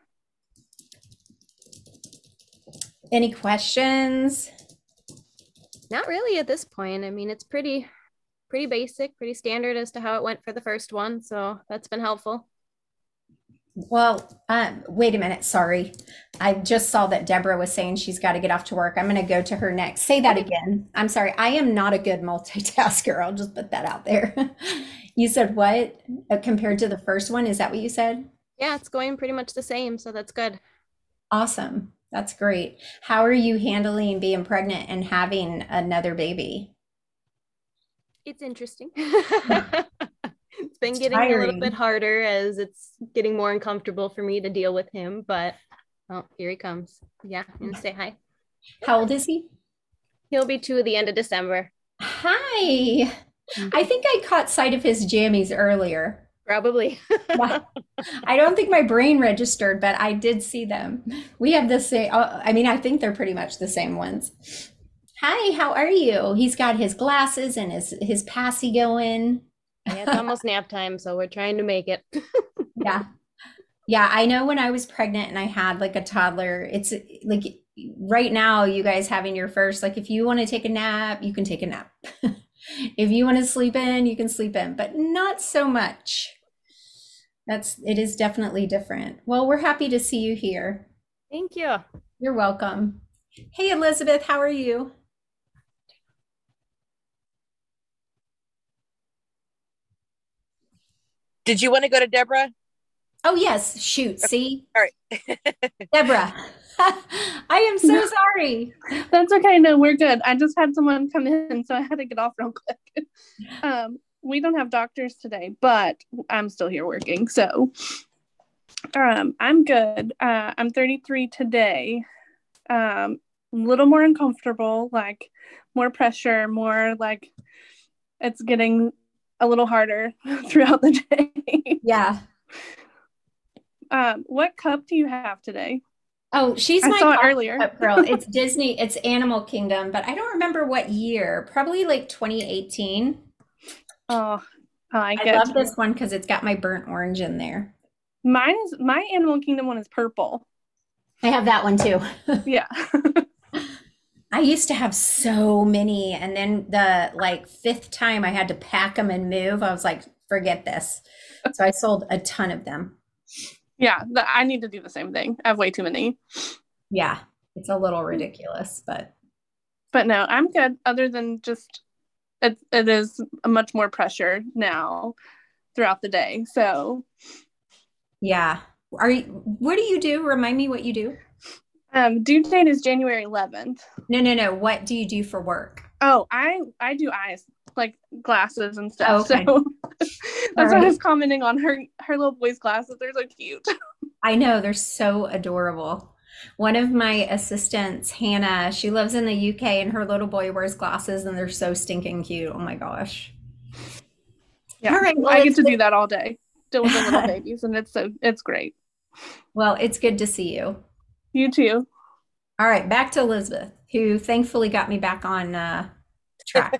Any questions? Not really at this point. I mean, it's pretty pretty basic, pretty standard as to how it went for the first one, so that's been helpful. Well, um, wait a minute. Sorry. I just saw that Deborah was saying she's got to get off to work. I'm going to go to her next. Say that again. I'm sorry. I am not a good multitasker. I'll just put that out there. You said what? Uh, compared to the first one? Is that what you said? Yeah, it's going pretty much the same, so that's good. Awesome. That's great. How are you handling being pregnant and having another baby? It's interesting. It's been It's getting a little tiring. bit harder as it's getting more uncomfortable for me to deal with him, but oh, here he comes. Yeah, I'm gonna say hi. How old is he? He'll be two at the end of December. Hi. I think I caught sight of his jammies earlier. Probably. Yeah. I don't think my brain registered, but I did see them. We have the same, uh, I mean, I think they're pretty much the same ones. Hi, how are you? He's got his glasses and his his passy going. Yeah, it's almost nap time, so we're trying to make it. Yeah. Yeah, I know when I was pregnant and I had like a toddler, it's like right now, you guys having your first, like if you want to take a nap, you can take a nap. If you want to sleep in, you can sleep in, but not so much. That's, it is definitely different. Well, we're happy to see you here. Thank you. You're welcome. Hey, Elizabeth, how are you? Did you want to go to Deborah? Oh, yes. Shoot. See? All right. Deborah. I am so sorry. That's okay. No, we're good. I just had someone come in, so I had to get off real quick. Um, we don't have doctors today, but I'm still here working. So um, I'm good. Uh, I'm thirty-three today. Um, a little more uncomfortable, like more pressure, more like it's getting a little harder throughout the day. Yeah. Um, what cup do you have today? Oh, she's I my saw it coffee earlier. cup girl. It's Disney, it's Animal Kingdom, but I don't remember what year. Probably like twenty eighteen. Oh, I like I it. love this one because it's got my burnt orange in there. Mine is my Animal Kingdom one is purple. I have that one too. Yeah. I used to have so many, and then the like fifth time I had to pack them and move, I was like, forget this. So I sold a ton of them. Yeah, the, I need to do the same thing. I have way too many. Yeah, it's a little ridiculous, but But no, I'm good. Other than just it, it is much more pressure now throughout the day. So yeah. Are you, what do you do? Remind me what you do. um, due date is January eleventh. No, no, no. What do you do for work? Oh, I I do eyes, like glasses and stuff. Oh, okay. So that's All what I right. was commenting on her her little boy's glasses. They're so cute. I know, they're so adorable. One of my assistants, Hannah, she lives in the U K and her little boy wears glasses and they're so stinking cute. Oh my gosh. Yeah, All right. Well, I get it's to good- do that all day, deal with the little babies, and it's so it's great. Well, it's good to see you. You too. All right, back to Elizabeth, who thankfully got me back on uh, track.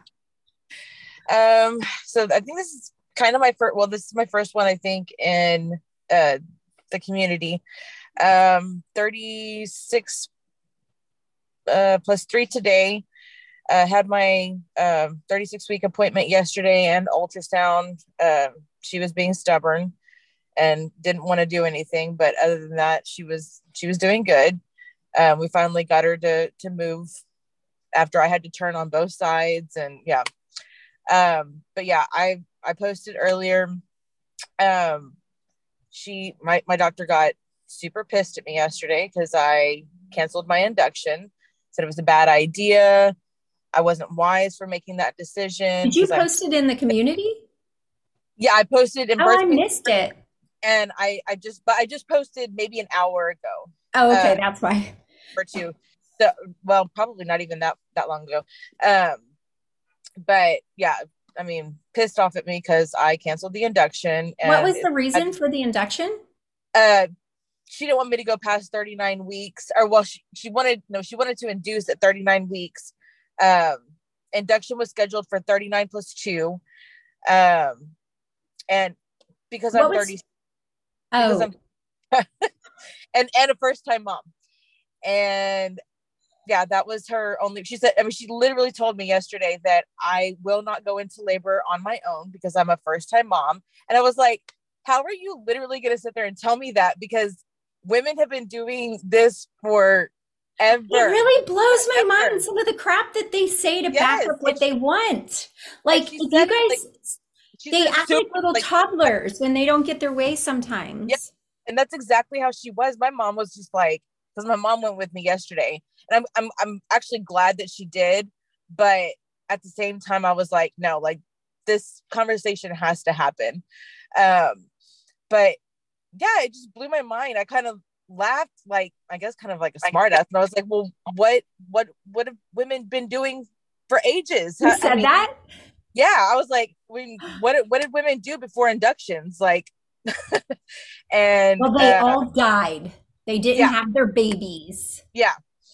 Um, so I think this is kind of my first, well, this is my first one, I think, in uh, the community. Um, thirty-six uh, plus three today. I uh, had my uh, thirty-six week appointment yesterday and ultrasound. Uh, she was being stubborn. and didn't want to do anything. But other than that, she was she was doing good. Um, we finally got her to to move after I had to turn on both sides, and yeah. Um, but yeah, I I posted earlier. Um, she my my doctor got super pissed at me yesterday because I canceled my induction. Said it was a bad idea. I wasn't wise for making that decision. Did you 'cause I'm- post it in the community? yeah, I posted in Oh, birth I Pain- missed it. and I I just but I just posted maybe an hour ago Oh, okay, Uh, that's why. or two. So well, probably not even that that long ago. Um, but yeah, I mean, pissed off at me because I canceled the induction. And What was the it- reason for the induction? uh she didn't want me to go past thirty-nine weeks, or well she, she wanted no she wanted to induce at thirty-nine weeks. Um induction was scheduled for thirty-nine plus two. Um and because What I'm was- thirty because Oh, I'm and and a first time mom. And yeah, that was her only. She said, I mean, she literally told me yesterday that I will not go into labor on my own because I'm a first time mom. And I was like, how are you literally going to sit there and tell me that? Because women have been doing this for ever. it really blows my Ever. mind, some of the crap that they say to Yes, back up what and they want. Like, she if you said it, guys, like, She they said act so- like little like- toddlers when they don't get their way sometimes. Yep. And that's exactly how she was. My mom was just like, because my mom went with me yesterday, and I'm I'm I'm actually glad that she did, but at the same time, I was like, no, like this conversation has to happen. Um, but yeah, it just blew my mind. I kind of laughed, like I guess, kind of like a smart ass, and I was like, well, what what what have women been doing for ages? You I- I said mean, that? yeah, I was like, when, what did- what did women do before inductions? Like, and Well, they uh, all died. They didn't yeah. have their babies. yeah.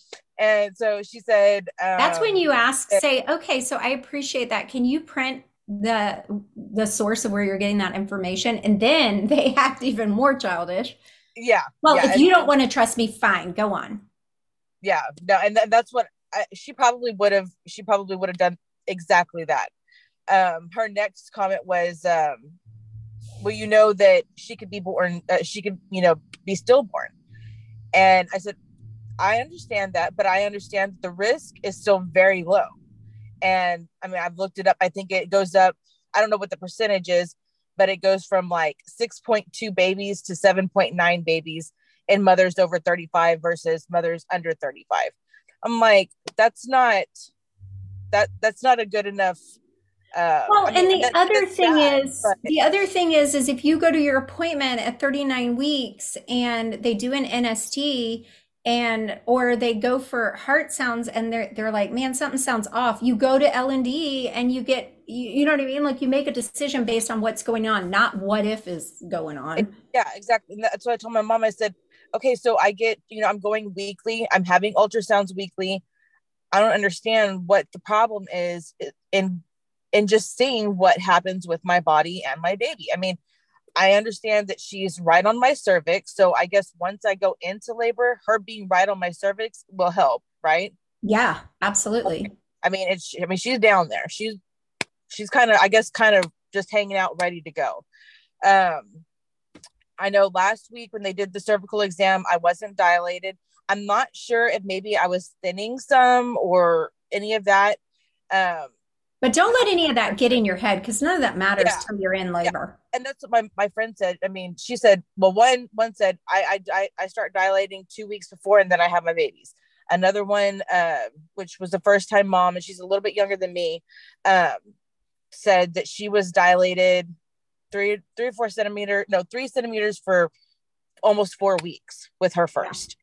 And so she said, um, That's when you ask, it- say, okay, so I appreciate that. Can you print the the source of where you're getting that information? And then they act even more childish. yeah. Well, yeah, if and- you don't want to trust me, fine, go on. yeah, no, and th- that's what I, she probably would have. She probably would have done exactly that. Um, her next comment was, um, "Well, you know that she could be born. Uh, she could, you know, be stillborn." And I said, "I understand that, but I understand that the risk is still very low." And I mean, I've looked it up. I think it goes up. I don't know what the percentage is, but it goes from like six point two babies to seven point nine babies in mothers over thirty-five versus mothers under thirty-five. I'm like, that's not that that's not a good enough. Uh, Well, I mean, and the that- other that's thing sad, is, but- the other thing is, is if you go to your appointment at thirty-nine weeks and they do an N S T and or they go for heart sounds and they're they're like, man, something sounds off. You go to L and D and you get, you, you know what I mean? Like you make a decision based on what's going on, not what if is going on. Yeah, exactly. And that's what I told my mom. I said, okay, so I get, you know, I'm going weekly. I'm having ultrasounds weekly. I don't understand what the problem is in in just seeing what happens with my body and my baby. I mean, I understand that she's right on my cervix. So I guess once I go into labor, her being right on my cervix will help, right? Yeah, absolutely. I mean, it's, I mean, she's down there. She's, she's kind of, I guess, kind of just hanging out, ready to go. Um, I know last week when they did the cervical exam, I wasn't dilated. I'm not sure if maybe I was thinning some or any of that. Um, But don't let any of that get in your head because none of that matters Yeah. till you're in labor. and that's what my, my friend said. I mean, she said, well, one, one said, I, I, I- I start dilating two weeks before, and then I have my babies. Another one, uh, which was a first time mom, and she's a little bit younger than me, um, said that she was dilated three, three or four centimeter, no, three centimeters for almost four weeks with her first.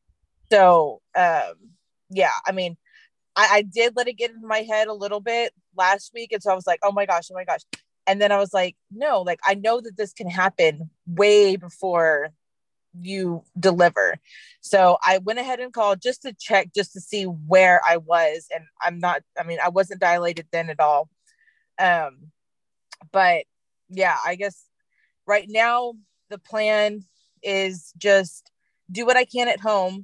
So, um, yeah, I mean, I, I did let it get into my head a little bit last week. And so I was like, oh my gosh, oh my gosh. And then I was like, no, like, I know that this can happen way before you deliver. So I went ahead and called just to check, just to see where I was. And I'm not, I mean, I wasn't dilated then at all. Um, but yeah, I guess right now the plan is just do what I can at home.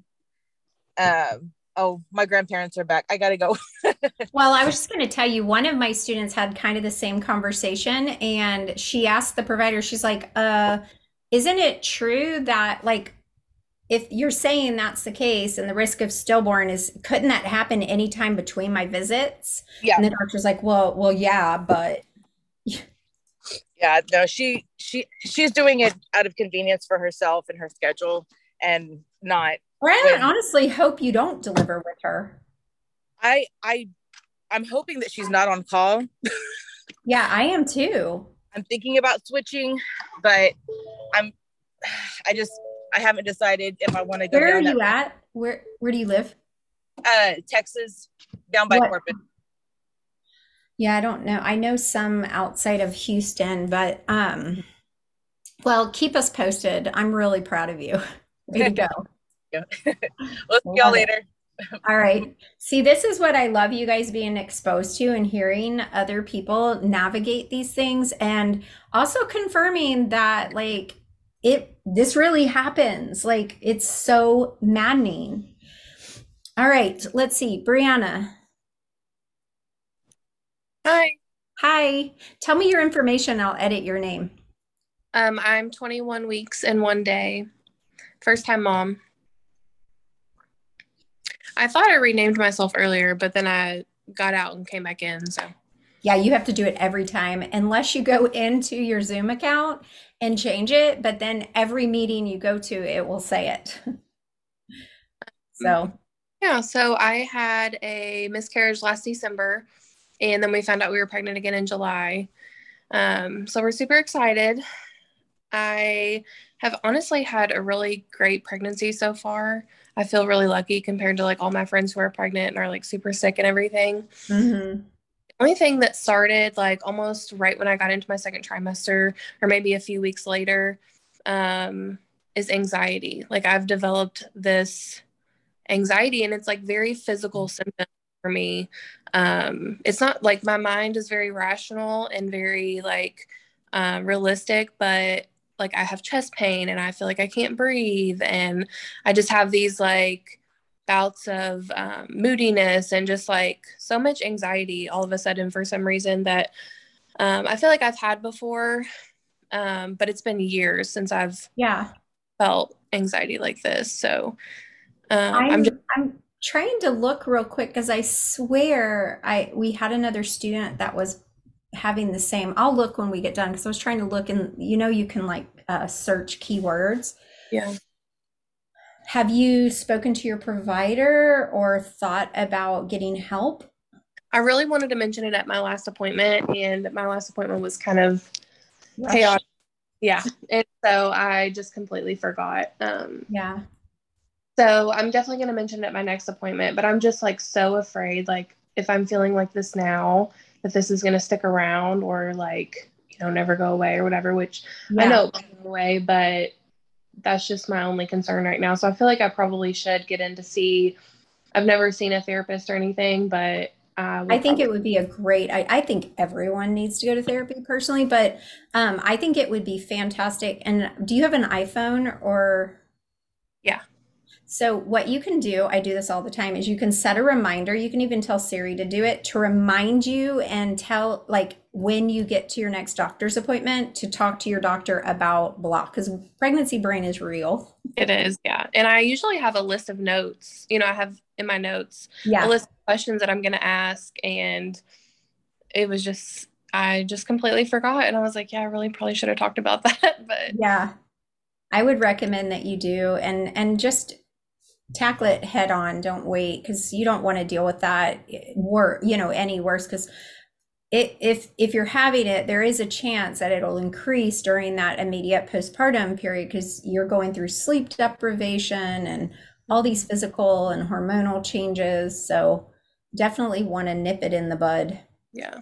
Um, oh, my grandparents are back. I gotta go. Well, I was just going to tell you, one of my students had kind of the same conversation, and she asked the provider, she's like, uh, isn't it true that like if you're saying that's the case and the risk of stillborn is couldn't that happen anytime between my visits? Yeah. And the doctor's like, well, well, yeah, but Yeah, no, she she she's doing it out of convenience for herself and her schedule, and not. or I when- honestly hope you don't deliver with her. I I I'm hoping that she's not on call. Yeah, I am too. I'm thinking about switching, but I'm I just I haven't decided if I want to go Where are down you that at? Where where do you live? uh Texas, down by What? Corpus. Yeah, I don't know. I know some outside of Houston, but um, well, keep us posted. I'm really proud of you. Way to go. Yeah. We'll see y'all Love it. later. All right. See, this is what I love you guys being exposed to and hearing other people navigate these things and also confirming that like it this really happens. Like it's so maddening. All right, let's see. Brianna. Hi. Hi. Tell me your information. I'll edit your name. Um, I'm twenty-one weeks and one day. First time mom. I thought I renamed myself earlier, but then I got out and came back in. So Yeah, you have to do it every time unless you go into your Zoom account and change it, but then every meeting you go to, it will say it. So, yeah, so I had a miscarriage last December, and then we found out we were pregnant again in July. Um, so we're super excited. I have honestly had a really great pregnancy so far. I feel really lucky compared to like all my friends who are pregnant and are like super sick and everything. mhm. The only thing that started like almost right when I got into my second trimester, or maybe a few weeks later, um, is anxiety. Like I've developed this anxiety, and it's like very physical symptoms for me. Um, it's not like my mind is very rational and very like uh, realistic, but like I have chest pain and I feel like I can't breathe, and I just have these like bouts of um, moodiness and just like so much anxiety all of a sudden for some reason that um, I feel like I've had before, um, but it's been years since I've Yeah. felt anxiety like this. So um, I'm, I'm just I'm trying to look real quick because I swear I we had another student that was having the same. I'll look when we get done because I was trying to look and you know you can like uh, search keywords. yeah. Have you spoken to your provider or thought about getting help? I really wanted to mention it at my last appointment, and my last appointment was kind of Rush. chaotic. Yeah. And so I just completely forgot. Um, Yeah. so I'm definitely going to mention it at my next appointment, but I'm just like so afraid, like if I'm feeling like this now, that this is going to stick around or like, you know, never go away or whatever, which I Yeah. know it won't go away, but that's just my only concern right now. So I feel like I probably should get in to see. I've never seen a therapist or anything, but uh, I think it would be a great, I, I think everyone needs to go to therapy personally, but um, I think it would be fantastic. And do you have an iPhone or? Yeah. So what you can do, I do this all the time, is you can set a reminder. You can even tell Siri to do it to remind you and tell like when you get to your next doctor's appointment to talk to your doctor about blah, because pregnancy brain is real. It is, yeah. And I usually have a list of notes. You know, I have in my notes Yeah. a list of questions that I'm going to ask. And it was just, I just completely forgot. And I was like, yeah, I really probably should have talked about that. But Yeah. I would recommend that you do and and just tackle it head on. Don't wait because you don't want to deal with that wor you know, any worse because it if if you're having it, there is a chance that it'll increase during that immediate postpartum period because you're going through sleep deprivation and all these physical and hormonal changes. So definitely want to nip it in the bud. yeah.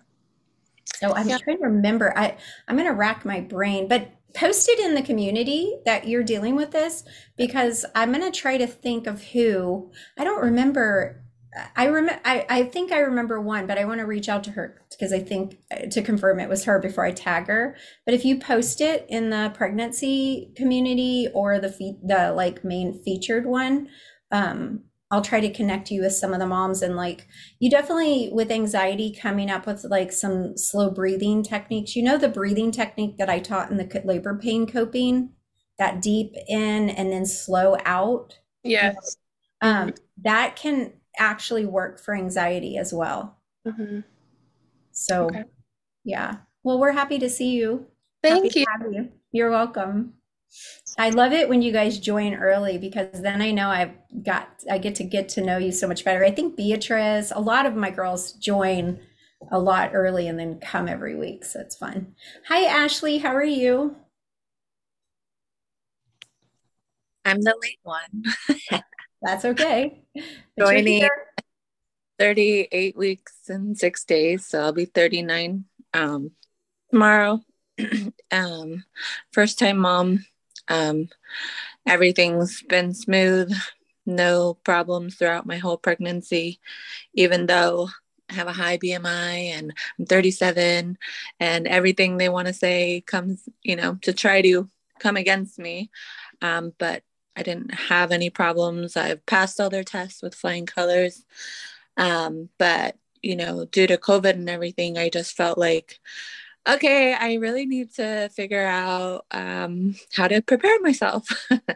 So I'm Yeah. trying to remember. I I'm going to rack my brain, but post it in the community that you're dealing with this because I'm going to try to think of who. I don't remember. I remember. I, I think I remember one, but I want to reach out to her because I think uh, to confirm it was her before I tag her. But if you post it in the pregnancy community or the fe- the like main featured one, um, I'll try to connect you with some of the moms and like you definitely with anxiety coming up with like some slow breathing techniques. You know the breathing technique that I taught in the co- labor pain coping? that deep in and then slow out, Yes. um, that can actually work for anxiety as well. Mm-hmm. So, Okay. yeah. Well, we're happy to see you. Thank happy you. to have you. You're welcome. I love it when you guys join early because then I know I've got, I get to get to know you so much better. I think Beatrice, a lot of my girls join a lot early and then come every week. So it's fun. Hi, Ashley. How are you? I'm the late one. That's okay. But you're Joining here. thirty-eight weeks and six days. So I'll be thirty-nine um, tomorrow. um, first time mom. Um, everything's been smooth. No problems throughout my whole pregnancy, even though I have a high B M I and I'm thirty-seven and everything they want to say comes, you know, to try to come against me. Um, but I didn't have any problems. I've passed all their tests with flying colors. Um, but, you know, due to COVID and everything, I just felt like, okay, I really need to figure out um, how to prepare myself.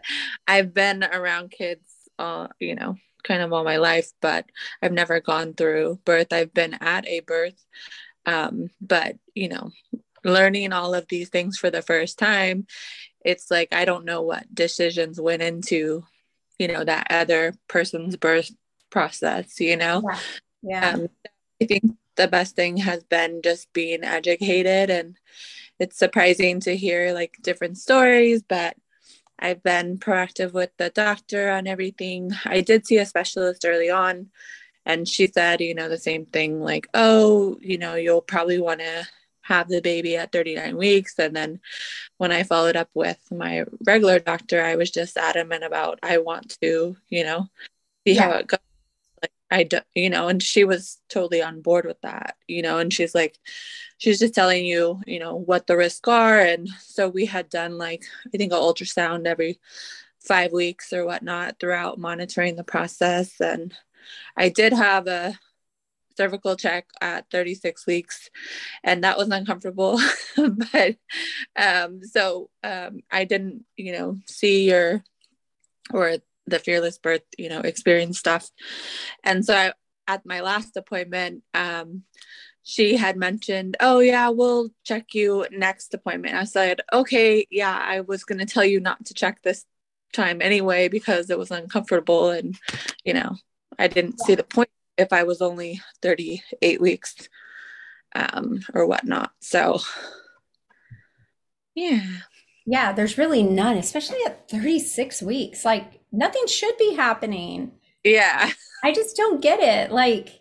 I've been around kids, uh, you know, kind of all my life, but I've never gone through birth. I've been at a birth, um, but, you know, learning all of these things for the first time, it's like, I don't know what decisions went into, you know, that other person's birth process, you know? Yeah. Yeah. Um, I think the best thing has been just being educated, and it's surprising to hear like different stories, but I've been proactive with the doctor on everything. I did see a specialist early on, and she said, you know, the same thing, like, oh, you know, you'll probably want to have the baby at thirty-nine weeks. And then when I followed up with my regular doctor, I was just adamant about, I want to, you know, see Yeah. how it goes. Like, I do, you know, and she was totally on board with that, you know, and she's like, she's just telling you, you know, what the risks are. And so we had done like, I think an ultrasound every five weeks or whatnot throughout monitoring the process. And I did have a cervical check at thirty-six weeks, and that was uncomfortable. But um, so um, I didn't, you know, see your or the fearless birth, you know, experience stuff. And so I, at my last appointment, um, she had mentioned, oh yeah, we'll check you next appointment. I said, okay, yeah, I was going to tell you not to check this time anyway, because it was uncomfortable. And, you know, I didn't yeah. see the point if I was only thirty-eight weeks um, or whatnot. So yeah. Yeah, there's really none, especially at thirty-six weeks. Like nothing should be happening. Yeah. I just don't get it. Like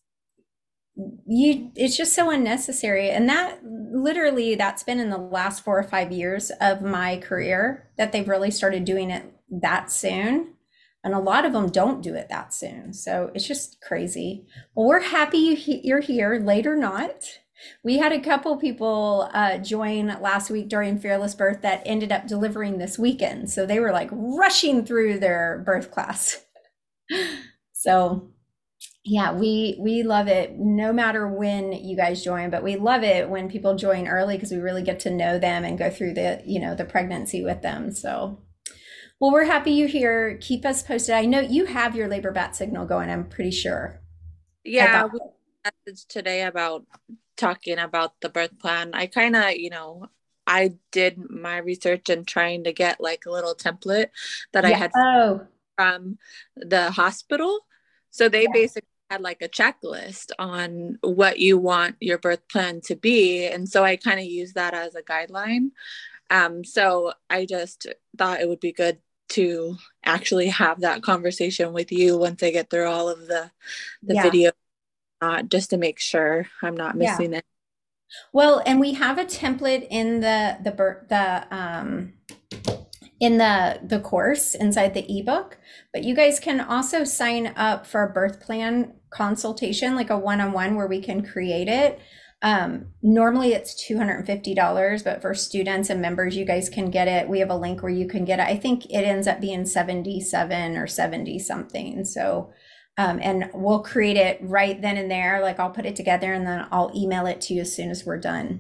you, it's just so unnecessary. And that literally, that's been in the last four or five years of my career that they've really started doing it that soon. And a lot of them don't do it that soon. So it's just crazy. Well, we're happy you're here, late or not. We had a couple people uh, join last week during Fearless Birth that ended up delivering this weekend. So they were like rushing through their birth class. So yeah, we we love it no matter when you guys join, but we love it when people join early because we really get to know them and go through the, you know, the pregnancy with them. So well, we're happy you're here. Keep us posted. I know you have your labor bat signal going, I'm pretty sure. Yeah, we messaged today about talking about the birth plan. I kind of, you know, I did my research and trying to get like a little template that yeah. I had oh. from the hospital. So they yeah. basically had like a checklist on what you want your birth plan to be. And so I kind of used that as a guideline. Um, so I just thought it would be good to actually have that conversation with you once I get through all of the, the yeah. video, uh, just to make sure I'm not missing yeah. it. Well, and we have a template in the, the, the, um, in the, the course inside the ebook, but you guys can also sign up for a birth plan consultation, like a one-on-one where we can create it. Um, normally it's two hundred fifty dollars, but for students and members, you guys can get it. We have a link where you can get it. I think it ends up being seventy-seven or seventy something. So, um, and we'll create it right then and there. Like I'll put it together and then I'll email it to you as soon as we're done.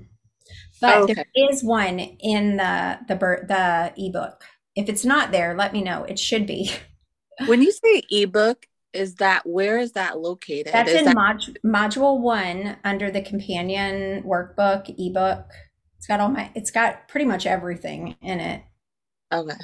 But Okay. there is one in the the bir- the ebook. If it's not there, let me know. It should be. When you say ebook, is that where is that located? That's Is in that mod- module one under the companion workbook ebook. It's got all my. It's got pretty much everything in it. okay?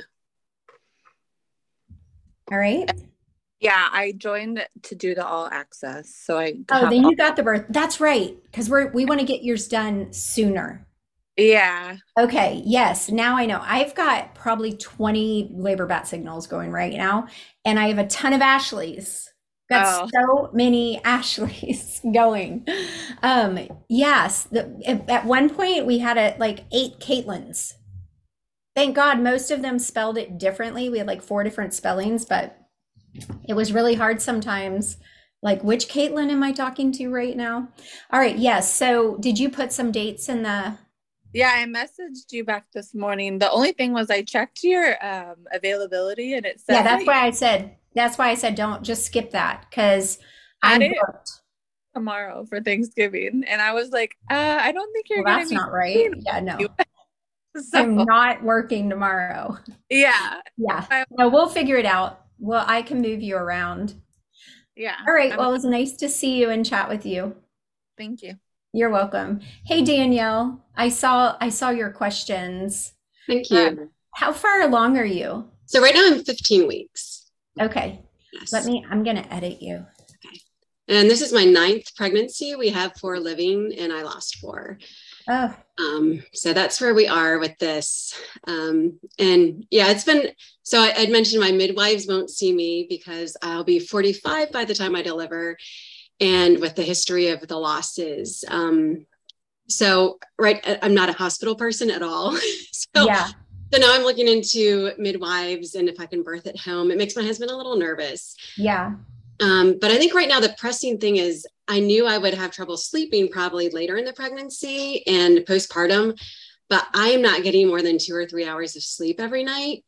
All right. Yeah, I joined to do the all access, so I Oh, have then all. you got the birth. That's right, because we're we want to get yours done sooner. Yeah. Okay, yes. Now I know. I've got probably twenty labor bat signals going right now, and I have a ton of Ashleys. Got Oh. so many Ashleys going. Um, yes, the, at at one point we had a, like eight Caitlins. Thank God most of them spelled it differently. We had like four different spellings, but it was really hard sometimes. Like, which Caitlin am I talking to right now? All right, yes. So did you put some dates in the Yeah, I messaged you back this morning. The only thing was I checked your um availability and it said Yeah, that's that why I said that's why I said don't just skip that because I I'm did booked. tomorrow for Thanksgiving. And I was like, uh, I don't think you're Well, gonna that's be not right. Yeah, no. so I'm not working tomorrow. yeah. Yeah. I- No, we'll figure it out. Well, I can move you around. Yeah. All right. I'm- Well, it was nice to see you and chat with you. Thank you. You're welcome. Hey, Danielle, I saw I saw your questions. Thank you. Um, how far along are you? So right now I'm fifteen weeks. Okay. Yes. Let me, I'm going to edit you. And this is my ninth pregnancy. We have four living and I lost four. Oh, Um, so that's where we are with this. Um, and yeah, it's been, so I, I'd mentioned my midwives won't see me because I'll be forty-five by the time I deliver. And with the history of the losses. Um, so, right, I'm not a hospital person at all. so, yeah. so now I'm looking into midwives and if I can birth at home. It makes my husband a little nervous. Yeah. Um, but I think right now the pressing thing is I knew I would have trouble sleeping probably later in the pregnancy and postpartum, but I am not getting more than two or three hours of sleep every night.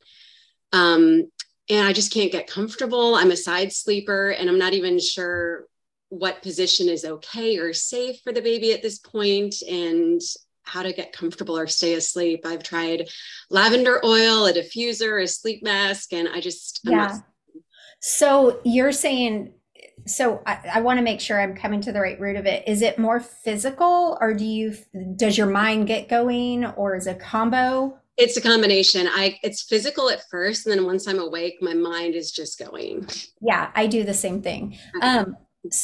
Um, and I just can't get comfortable. I'm a side sleeper and I'm not even sure what position is okay or safe for the baby at this point and how to get comfortable or stay asleep. I've tried lavender oil, a diffuser, a sleep mask, and I just, I'm Yeah. not. So you're saying, so I, I want to make sure I'm coming to the right root of it. Is it more physical or do you, does your mind get going or is it a combo? It's a combination. I it's physical at first, and then once I'm awake, my mind is just going. Yeah, I do the same thing. Um,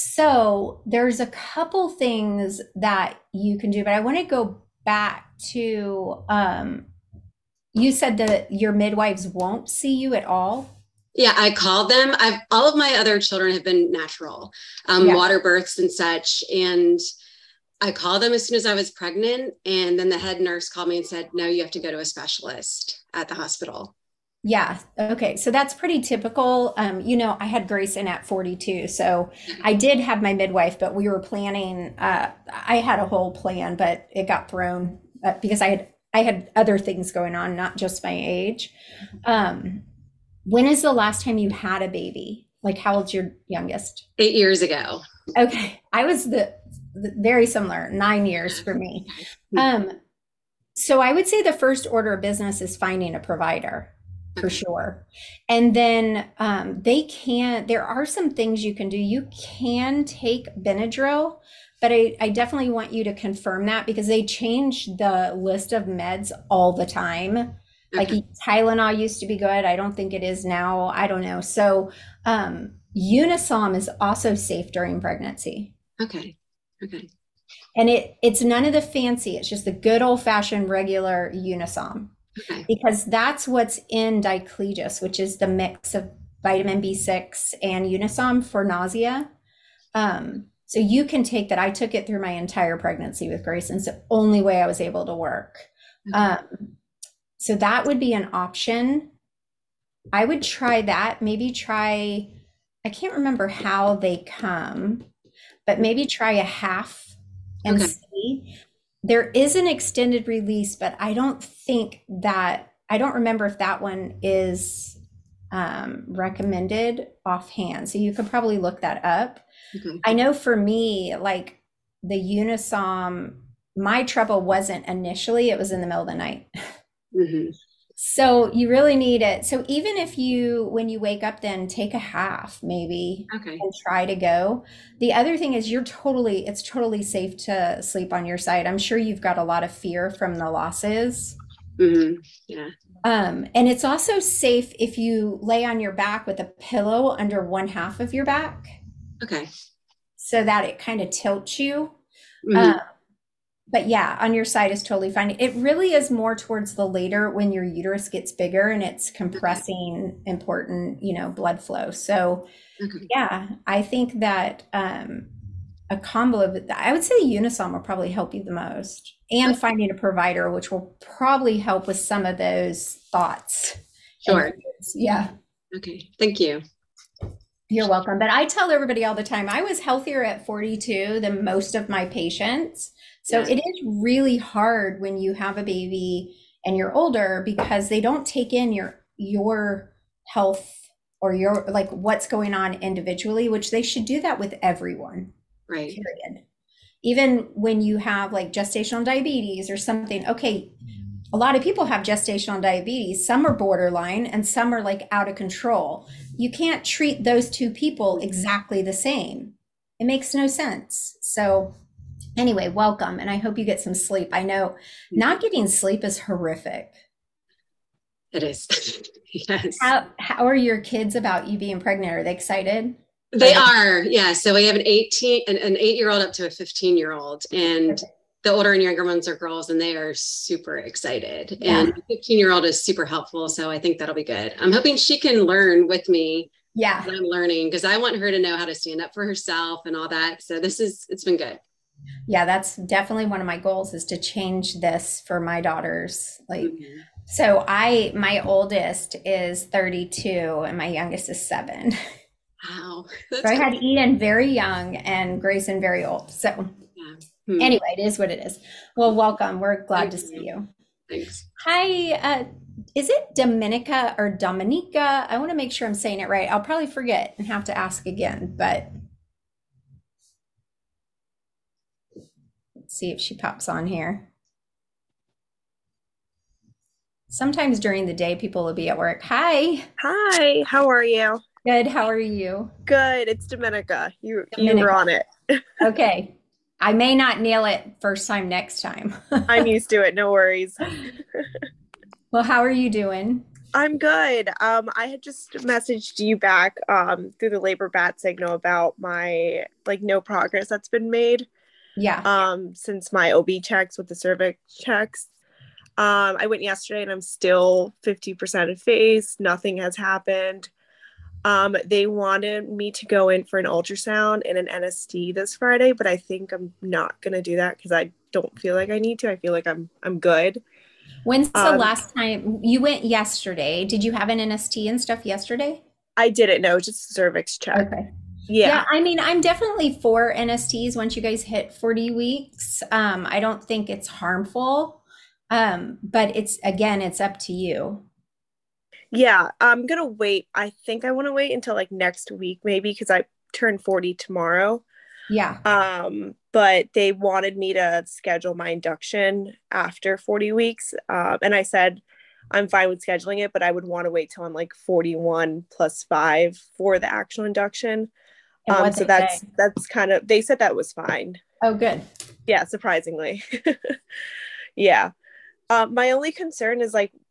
so there's a couple things that you can do, but I want to go back to, um, you said that your midwives won't see you at all. Yeah, I called them. I've all of my other children have been natural, um, Yeah. water births and such. And I called them as soon as I was pregnant. And then the head nurse called me and said, no, you have to go to a specialist at the hospital. Yeah. Okay. So that's pretty typical. Um, you know, I had Grayson at forty-two. So I did have my midwife, but we were planning, uh, I had a whole plan, but it got thrown uh, because I had, I had other things going on, not just my age. Um, when is the last time you had a baby? Like how old's your youngest? Eight years ago. Okay. I was the, the very similar, nine years for me. Um, so I would say the first order of business is finding a provider. For sure. And then um, they can, there are some things you can do. You can take Benadryl, but I, I definitely want you to confirm that because they change the list of meds all the time. Like Okay. Tylenol used to be good. I don't think it is now. I don't know. So um, Unisom is also safe during pregnancy. Okay. Okay. And it it's none of the fancy. It's just the good old fashioned regular Unisom. Okay. Because that's what's in Diclegis, which is the mix of vitamin B six and Unisom for nausea. Um, so you can take that. I took it through my entire pregnancy with Grayson. It's the only way I was able to work. Okay. Um, so that would be an option. I would try that. Maybe try, I can't remember how they come, but maybe try a half and Okay. see. There is an extended release, but I don't think that, I don't remember if that one is um, recommended offhand. So you could probably look that up. Okay. I know for me, like the Unisom my trouble wasn't initially, it was in the middle of the night. Mm-hmm. So you really need it. So even if you, when you wake up, then take a half maybe Okay. and try to go. The other thing is you're totally, it's totally safe to sleep on your side. I'm sure you've got a lot of fear from the losses. Mm-hmm. Yeah. Um, and it's also safe if you lay on your back with a pillow under one half of your back Okay. so that it kind of tilts you. Mhm. Um, but yeah, on your side is totally fine. It really is more towards the later when your uterus gets bigger and it's compressing important, you know, blood flow. So Okay. yeah, I think that um, a combo of, I would say Unisom will probably help you the most, and finding a provider, which will probably help with some of those thoughts. and Sure. fears. Yeah. Okay. Thank you. You're welcome. But I tell everybody all the time, I was healthier at forty-two than most of my patients. So Yeah. it is really hard when you have a baby and you're older because they don't take in your your health or your like what's going on individually, which they should do that with everyone, Right. period. Even when you have like gestational diabetes or something, okay, a lot of people have gestational diabetes. Some are borderline and some are like out of control. You can't treat those two people exactly the same. It makes no sense. So anyway, welcome. And I hope you get some sleep. I know not getting sleep is horrific. It is. Yes. How, how are your kids about you being pregnant? Are they excited? They are. Yeah. So we have an eighteen, an, an eight year old up to a fifteen year old, and Okay. the older and younger ones are girls, and they are super excited. Yeah. And the fifteen year old is super helpful. So I think that'll be good. I'm hoping she can learn with me Yeah. what I'm learning, because I want her to know how to stand up for herself and all that. So this is, it's been good. Yeah, that's definitely one of my goals is to change this for my daughters. Like, Mhm. so I, my oldest is thirty-two and my youngest is seven. Wow. So That's I good. had Eden very young and Grayson very old. So Yeah. Hmm. anyway, it is what it is. Well, welcome. We're glad Thank to see you. you. Thanks. Hi, uh, is it Dominica or Dominica? I want to make sure I'm saying it right. I'll probably forget and have to ask again, but let's see if she pops on here. Sometimes during the day, people will be at work. Hi, Hi, how are you? good. How are you? Good. It's Dominica. You you Dominica. were on it. Okay. I may not nail it first time next time. I'm used to it. No worries. Well, how are you doing? I'm good. Um, I had just messaged you back um through the labor bat signal about my like no progress that's been made Yeah. um since my O B checks with the cervix checks. Um, I went yesterday and I'm still fifty percent effaced. Nothing has happened. Um, they wanted me to go in for an ultrasound and an N S T this Friday, but I think I'm not gonna do that because I don't feel like I need to. I feel like I'm I'm good. When's the Um, last time you went yesterday? Did you have an N S T and stuff yesterday? I didn't know, just a cervix check. Okay. Yeah. Yeah, I mean, I'm definitely for N S Ts once you guys hit forty weeks. Um, I don't think it's harmful. Um, but it's again, it's up to you. Yeah, I'm gonna wait. I think I want to wait until like next week, maybe because I turn forty tomorrow. Yeah. Um, but they wanted me to schedule my induction after forty weeks. Um, and I said I'm fine with scheduling it, but I would want to wait till I'm like forty-one plus five for the actual induction. And Um, what'd so they that's say? that's kind of they said that was fine. Oh, good. Yeah, surprisingly. Yeah. Um, my only concern is like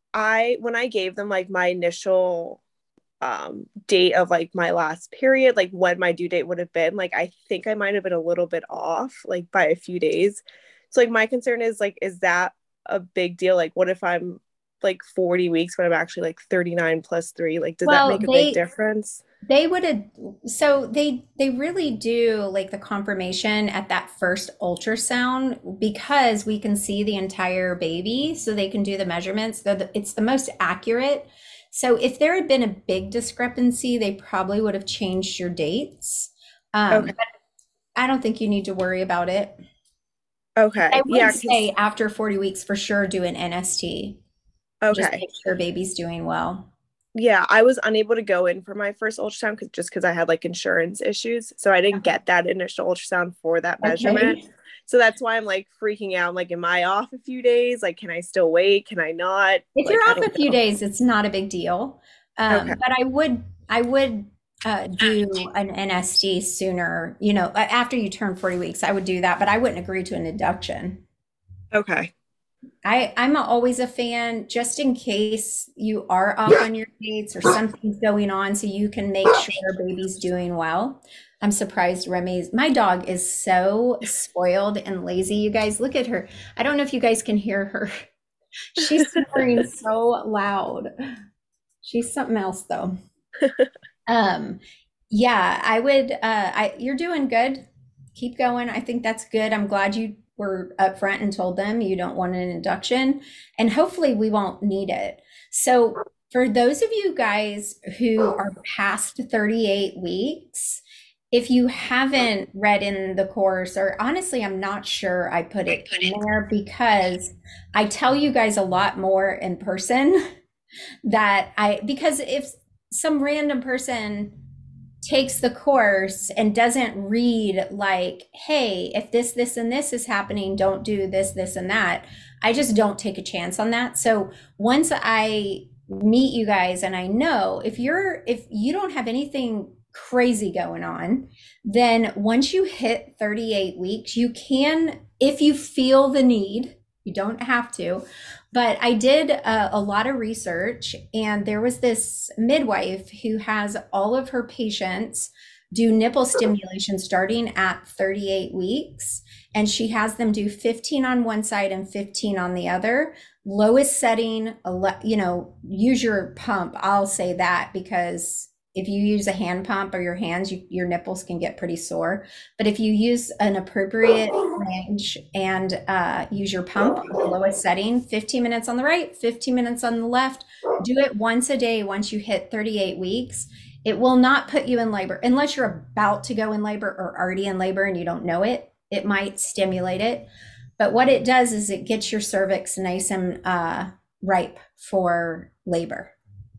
I when I gave them like my initial um date of like my last period, like when my due date would have been, like I think I might have been a little bit off like by a few days. So like my concern is like, is that a big deal? Like what if I'm like forty weeks but I'm actually like thirty-nine plus three? Like does Well, that make a they big difference? they would have so they they really do like the confirmation at that first ultrasound because we can see the entire baby, so they can do the measurements. They're the, it's the most accurate. So if there had been a big discrepancy, they probably would have changed your dates. Um, Okay. but I don't think you need to worry about it. Okay. I would Yeah, 'cause- say after forty weeks for sure do an N S T. Just okay. make sure baby's doing well. Yeah, I was unable to go in for my first ultrasound cause, just because I had like insurance issues. So I didn't get that initial ultrasound for that measurement. Okay. So that's why I'm like freaking out. I'm like, am I off a few days? Like, can I still wait? Can I not? If like, you're I off a don't few know. days, it's not a big deal. Um, Okay. But I would, I would uh, do an N S D sooner, you know, a- after you turn forty weeks, I would do that, but I wouldn't agree to an induction. Okay. I, I'm always a fan, just in case you are off on your dates or something's going on, so you can make sure baby's doing well. I'm surprised Remy's, my dog is so spoiled and lazy. You guys, look at her. I don't know if you guys can hear her. She's snoring so loud. She's something else though. Um, yeah, I would, uh, I, you're doing good. Keep going. I think that's good. I'm glad you were upfront and told them you don't want an induction, and hopefully we won't need it. So for those of you guys who are past thirty-eight weeks, if you haven't read in the course, or honestly, I'm not sure I put it in there because I tell you guys a lot more in person that I, because if some random person takes the course and doesn't read like, hey, if this, this, and this is happening, don't do this, this, and that. I just don't take a chance on that. So once I meet you guys and I know if you're, if you don't have anything crazy going on, then once you hit thirty-eight weeks, you can, if you feel the need, you don't have to, but I did a, a lot of research, and there was this midwife who has all of her patients do nipple stimulation starting at thirty-eight weeks, and she has them do fifteen on one side and fifteen on the other. Lowest setting, you know, use your pump. I'll say that because if you use a hand pump or your hands, you, your nipples can get pretty sore. But if you use an appropriate range and uh, use your pump, the lowest setting, fifteen minutes on the right, fifteen minutes on the left, do it once a day once you hit thirty-eight weeks. It will not put you in labor unless you're about to go in labor or already in labor and you don't know it. It might stimulate it. But what it does is it gets your cervix nice and uh, ripe for labor.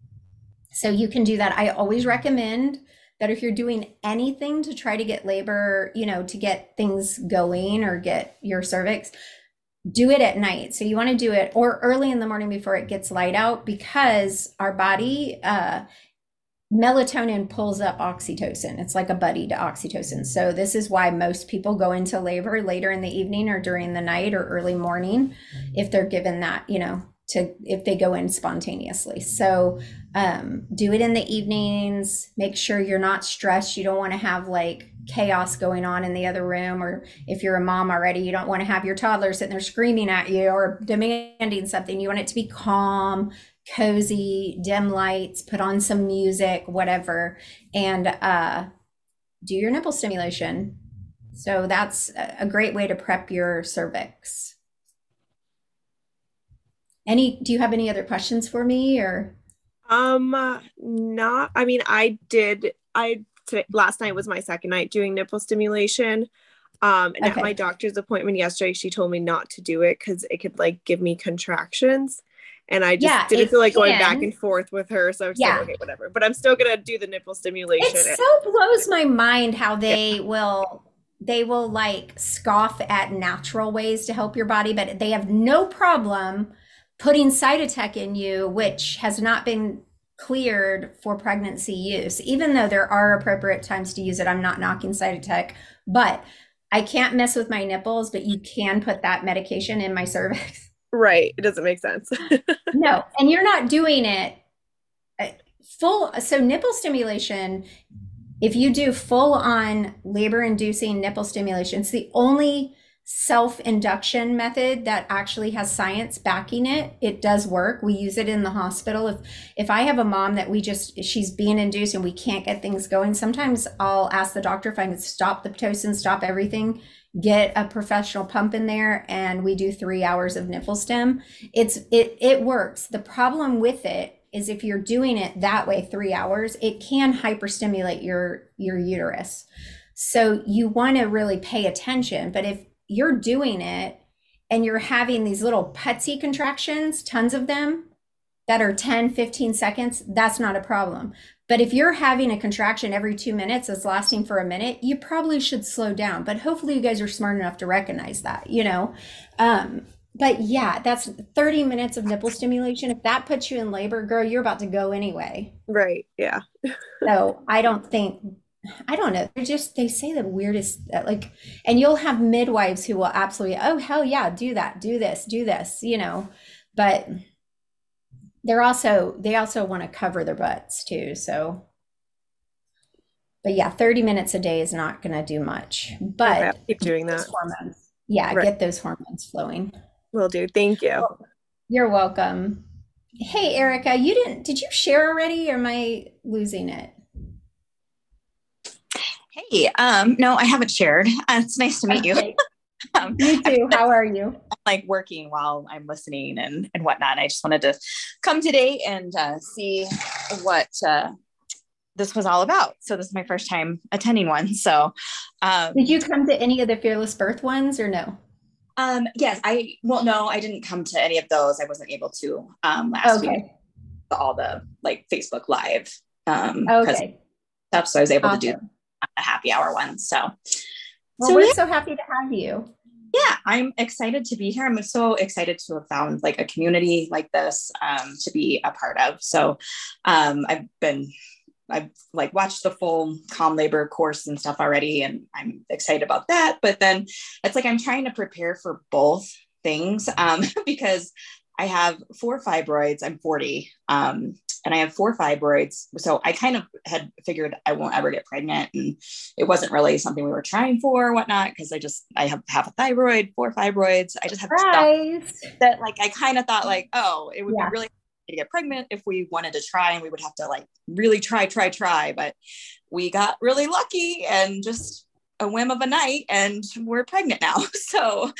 So you can do that. I always recommend that if you're doing anything to try to get labor, you know, to get things going or get your cervix, do it at night. So you want to do it or early in the morning before it gets light out, because our body, uh, melatonin pulls up oxytocin. It's like a buddy to oxytocin. So this is why most people go into labor later in the evening or during the night or early morning, if they're given that, you know, to, if they go in spontaneously. So um, do it in the evenings, make sure you're not stressed. You don't want to have like chaos going on in the other room, or if you're a mom already, you don't want to have your toddler sitting there screaming at you or demanding something. You want it to be calm, cozy, dim lights, put on some music, whatever, and uh, do your nipple stimulation. So that's a great way to prep your cervix. Any, do you have any other questions for me or? Um, uh, not, I mean, I did, I, today, last night was my second night doing nipple stimulation. Um, and Okay. at my doctor's appointment yesterday, she told me not to do it because it could like give me contractions. And I just Yeah, didn't it feel like going back can. and forth with her. So I was Yeah. like, okay, whatever. But I'm still going to do the nipple stimulation. It so blows my mind how they will they will like scoff at natural ways to help your body, but they have no problem putting Cytotec in you, which has not been cleared for pregnancy use. Even though there are appropriate times to use it, I'm not knocking Cytotec, but I can't mess with my nipples, but you can put that medication in my cervix. Right. It doesn't make sense. No, and you're not doing it uh, full. So nipple stimulation, if you do full on labor inducing nipple stimulation, it's the only self-induction method that actually has science backing it. It does work. We use it in the hospital. If if I have a mom that we just, she's being induced and we can't get things going, sometimes I'll ask the doctor if I can stop the Pitocin, stop everything, get a professional pump in there, and we do three hours of nipple stim. It's it it works. The problem with it is if you're doing it that way three hours, it can hyperstimulate your your uterus. So you want to really pay attention. But if you're doing it and you're having these little putsy contractions, tons of them that are ten, fifteen seconds, that's not a problem. But if you're having a contraction every two minutes that's lasting for a minute, you probably should slow down. But hopefully you guys are smart enough to recognize that, you know? Um, but yeah, that's thirty minutes of nipple stimulation. If that puts you in labor, girl, you're about to go anyway. Right. Yeah. So I don't think, I don't know. They're just, they say the weirdest, like, and you'll have midwives who will absolutely, oh, hell yeah, do that, do this, do this, you know, but they're also, they also want to cover their butts too. So, but yeah, thirty minutes a day is not going to do much, but okay, keep doing that. Hormones. Yeah. Right. Get those hormones flowing. Will do. Thank you. You're welcome. Hey, Erica, you didn't, did you share already or am I losing it? Hey, um, no, I haven't shared. Uh, it's nice to meet okay. you. um, you too. How are you? I'm like working while I'm listening and, and whatnot. I just wanted to come today and uh, see what uh, this was all about. So this is my first time attending one. So um, did you come to any of the Fearless Birth ones or no? Um, yes, I, well, no, I didn't come to any of those. I wasn't able to um, last okay. week. All the like Facebook Live um, okay. stuff. So I was able awesome. to do a happy hour one. So, well, so we're yeah. so happy to have you. Yeah, I'm excited to be here. I'm so excited to have found like a community like this um, to be a part of. So um, I've been, I've like watched the full Calm Labor course and stuff already, and I'm excited about that. But then it's like I'm trying to prepare for both things um, because I have four fibroids. I'm forty. Um, and I have four fibroids. So I kind of had figured I won't ever get pregnant. And it wasn't really something we were trying for or whatnot. Cause I just, I have half a thyroid, four fibroids. I just have stuff that like, I kind of thought like, oh, it would yeah. be really hard to get pregnant if we wanted to try, and we would have to like really try, try, try. But we got really lucky and just a whim of a night and we're pregnant now. So,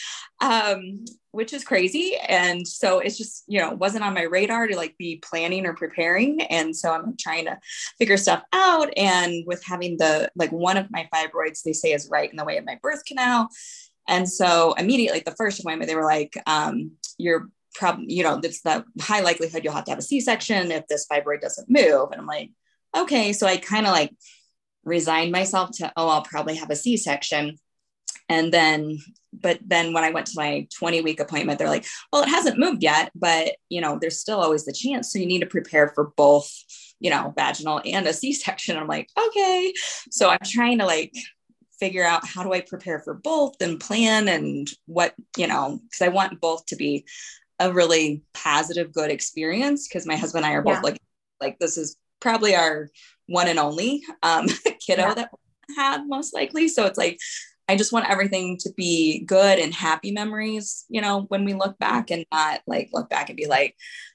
um, which is crazy. And so it's just, you know, wasn't on my radar to like be planning or preparing. And so I'm trying to figure stuff out. And with having the, like one of my fibroids, they say is right in the way of my birth canal. And so immediately the first appointment, they were like, um, you're probably, you know, it's the high likelihood you'll have to have a C-section if this fibroid doesn't move. And I'm like, okay. So I kind of like resigned myself to, oh, I'll probably have a C-section. And then, but then when I went to my twenty week appointment, they're like, well, it hasn't moved yet, but you know, there's still always the chance. So you need to prepare for both, you know, vaginal and a C-section. I'm like, okay. So I'm trying to like figure out how do I prepare for both and plan and what, you know, because I want both to be a really positive, good experience. Cause my husband and I are both yeah. like, like, this is probably our one and only um, kiddo yeah. that we had most likely. So it's like, I just want everything to be good and happy memories, you know, when we look back, and not like look back and be like,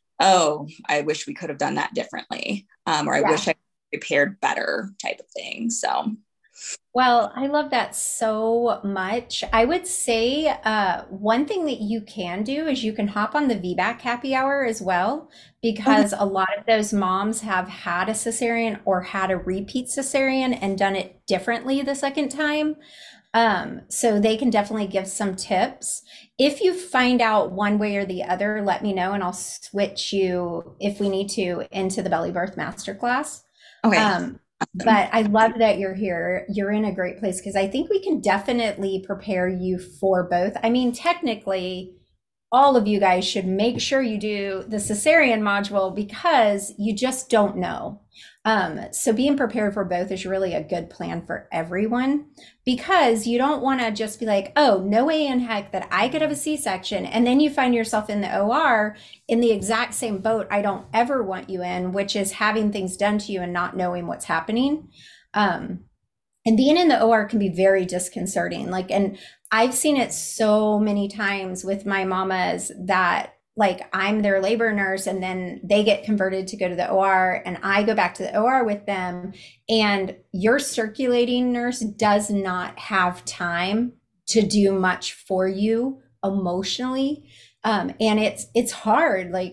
oh, I wish we could have done that differently. Um, or I yeah. wish I prepared better type of thing. So. Well, I love that so much. I would say uh, one thing that you can do is you can hop on the V BAC happy hour as well, because okay. a lot of those moms have had a cesarean or had a repeat cesarean and done it differently the second time. Um, so they can definitely give some tips. If you find out one way or the other, let me know and I'll switch you, if we need to, into the Belly Birth Masterclass. Okay. Um, but I love that you're here. You're in a great place because I think we can definitely prepare you for both. I mean, technically, all of you guys should make sure you do the cesarean module because you just don't know. Um, so being prepared for both is really a good plan for everyone, because you don't want to just be like, oh, no way in heck that I could have a C-section. And then you find yourself in the O R in the exact same boat I don't ever want you in, which is having things done to you and not knowing what's happening. Um, and being in the O R can be very disconcerting. Like, and I've seen it so many times with my mamas that like I'm their labor nurse and then they get converted to go to the O R and I go back to the O R with them, and your circulating nurse does not have time to do much for you emotionally. Um, and it's, it's hard. Like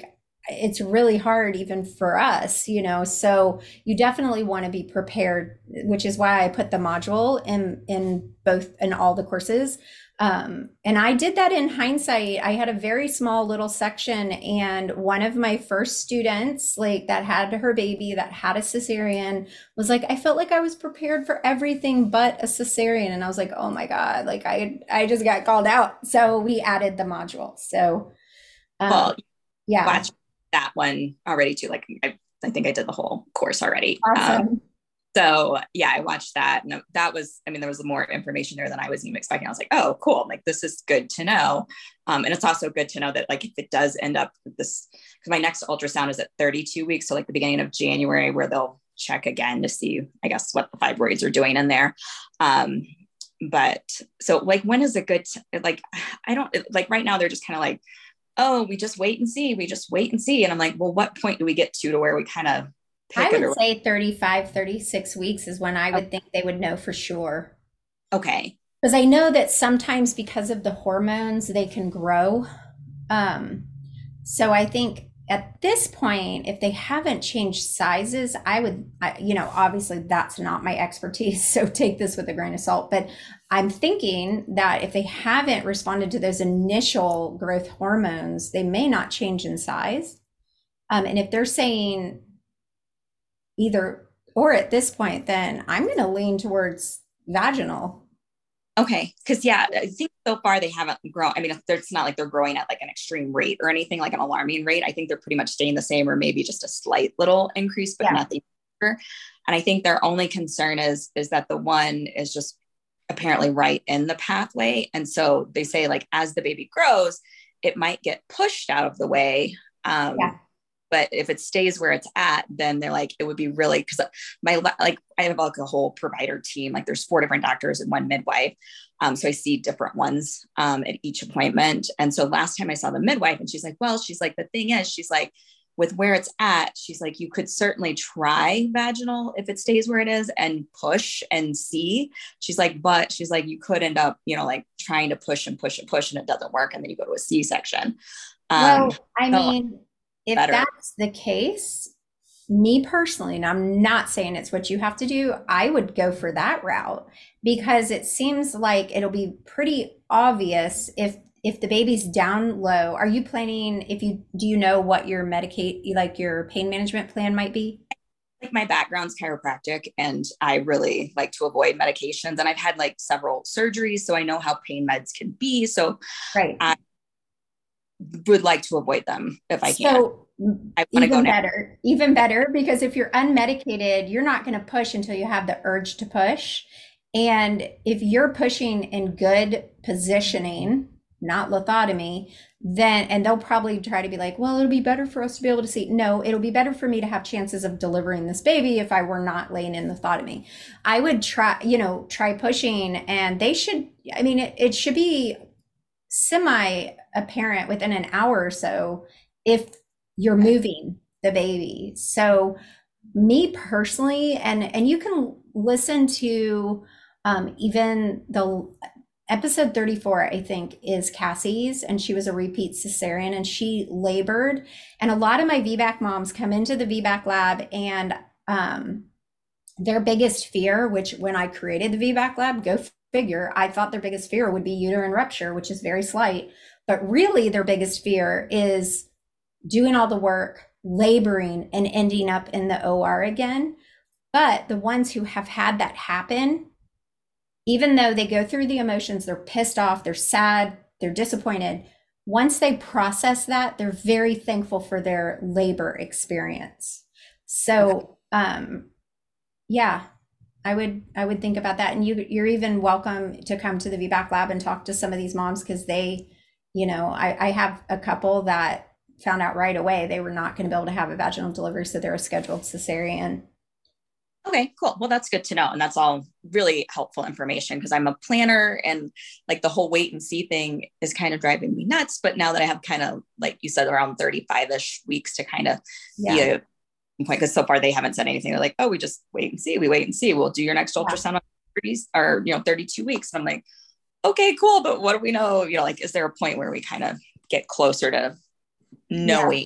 it's really hard even for us, you know. So you definitely want to be prepared, which is why I put the module in in both in all the courses. Um, and I did that in hindsight. I had a very small little section, and one of my first students, like that had her baby that had a cesarean, was like, I felt like I was prepared for everything but a cesarean. And I was like, oh my God, like I I just got called out. So we added the module. So um, Well, yeah. Watch that one already too. Like I, I think I did the whole course already. Awesome. Um, so yeah, I watched that, and that was, I mean, there was more information there than I was even expecting. I was like, oh, cool. Like, this is good to know. Um, and it's also good to know that, like, if it does end up with this, because my next ultrasound is at thirty-two weeks. So like the beginning of January, where they'll check again to see, I guess, what the fibroids are doing in there. Um, but so like, when is a good, t- like, I don't like right now, they're just kind of like, oh, we just wait and see. We just wait and see. And I'm like, well, what point do we get to to where we kind of I would say thirty-five, thirty-six weeks is when I would think they would know for sure. Okay. Because I know that sometimes because of the hormones, they can grow. Um, so I think at this point, if they haven't changed sizes, I would, I, you know, obviously that's not my expertise. So take this with a grain of salt. But I'm thinking that if they haven't responded to those initial growth hormones, they may not change in size. Um, and if they're saying either or at this point, then I'm going to lean towards vaginal. Okay. Cause yeah, I think so far they haven't grown. I mean, it's not like they're growing at like an extreme rate or anything, like an alarming rate. I think they're pretty much staying the same, or maybe just a slight little increase, but yeah. nothing. And I think their only concern is, is that the one is just apparently right in the pathway. And so they say, like, as the baby grows, it might get pushed out of the way. Um, yeah. But if it stays where it's at, then they're like, it would be really, because my, like, I have like a whole provider team, like there's four different doctors and one midwife. Um, so I see different ones um, at each appointment. And so last time I saw the midwife, and she's like, well, she's like, the thing is, she's like, with where it's at, she's like, you could certainly try vaginal if it stays where it is and push and see. She's like, but she's like, you could end up, you know, like trying to push and push and push, and it doesn't work. And then you go to a C-section. Um, well, I so mean, if better. that's the case, me personally, and I'm not saying it's what you have to do, I would go for that route, because it seems like it'll be pretty obvious if if the baby's down low. Are you planning, if you, do you know what your Medicaid, like your pain management plan might be? Like, my background's chiropractic, and I really like to avoid medications, and I've had like several surgeries, so I know how pain meds can be. So right. I would like to avoid them if I can. So I want to go even now. better, even better, because if you're unmedicated, you're not going to push until you have the urge to push. And if you're pushing in good positioning, not lithotomy, then, and they'll probably try to be like, well, it'll be better for us to be able to see. No, it'll be better for me to have chances of delivering this baby if I were not laying in lithotomy. I would try, you know, try pushing, and they should, I mean, it, it should be semi apparent within an hour or so if you're moving the baby. So me personally, and, and you can listen to um, even the episode thirty-four, I think, is Cassie's, and she was a repeat cesarean, and she labored. And a lot of my V BAC moms come into the V BAC lab, and um, their biggest fear, which when I created the V BAC lab, go figure, I thought their biggest fear would be uterine rupture, which is very slight. But really their biggest fear is doing all the work, laboring, and ending up in the O R again. But the ones who have had that happen, even though they go through the emotions, they're pissed off, they're sad, they're disappointed, once they process that, they're very thankful for their labor experience. So, um, yeah, I would, I would think about that. And you, you're even welcome to come to the V BAC lab and talk to some of these moms, because they, you know, I, I have a couple that found out right away they were not going to be able to have a vaginal delivery, so they're a scheduled cesarean. Okay, cool. Well, that's good to know. And that's all really helpful information, because I'm a planner, and like the whole wait and see thing is kind of driving me nuts. But now that I have kind of, like you said, around thirty-five-ish weeks to kind of yeah. be a point, because so far they haven't said anything. They're like, oh, we just wait and see. We wait and see. We'll do your next ultrasound on thirty or, you know, thirty-two weeks. And I'm like, okay, cool. But what do we know? You know, like, is there a point where we kind of get closer to knowing?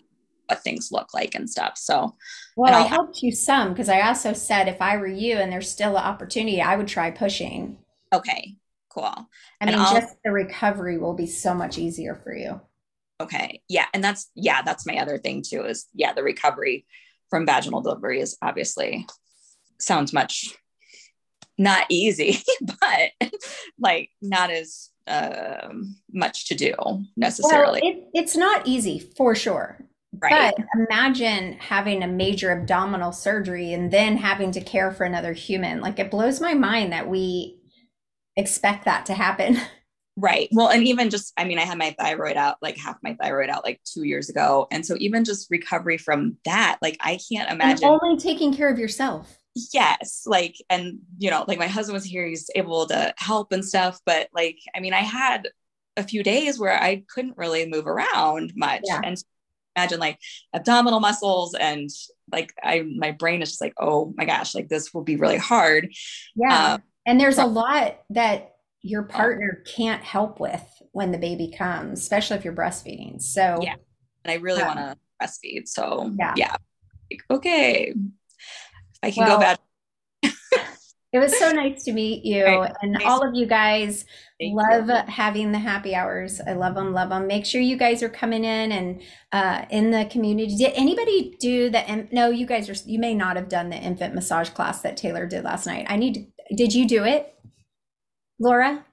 what things look like and stuff. So, well, I helped you some because I also said if I were you and there's still an opportunity, I would try pushing. Okay, cool. I mean, just the recovery will be so much easier for you. Okay. Yeah. And that's, yeah, that's my other thing too, is yeah, the recovery from vaginal delivery is obviously sounds much not easy, but like not as um, much to do necessarily. Well, it, it's not easy for sure. Right. But imagine having a major abdominal surgery and then having to care for another human. Like it blows my mind that we expect that to happen. Right. Well, and even just, I mean, I had my thyroid out, like half my thyroid out like two years ago. And so even just recovery from that, like I can't imagine. And only taking care of yourself. Yes. Like, and you know, like my husband was here, he's able to help and stuff. But like, I mean, I had a few days where I couldn't really move around much. Yeah. And so imagine like abdominal muscles and like I, my brain is just like, oh my gosh, like this will be really hard. Yeah. Um, and there's a lot that your partner can't help with when the baby comes, especially if you're breastfeeding. So yeah, and I really um, want to breastfeed. So yeah, yeah. Like, okay, I can well, go bad. It was so nice to meet you, Right. and Nice. all of you guys. Thank Love you. having the happy hours. I love them, love them. Make sure you guys are coming in and uh, in the community. Did anybody do the? in- No, you guys are. You may not have done the infant massage class that Taylor did last night. I need. To, did you do it, Laura?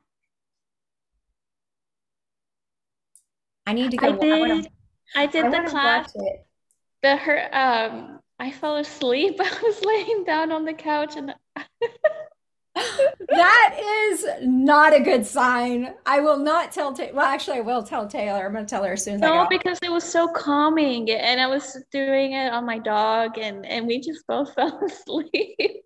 I need to go. I did. wanna- I did I the wanna class. watch it. The her um I fell asleep. I was laying down on the couch and That is not a good sign. I will not tell Taylor. Well, actually, I will tell Taylor. I'm going to tell her as soon as I get no, off. because it was so calming and I was doing it on my dog and and we just both fell asleep.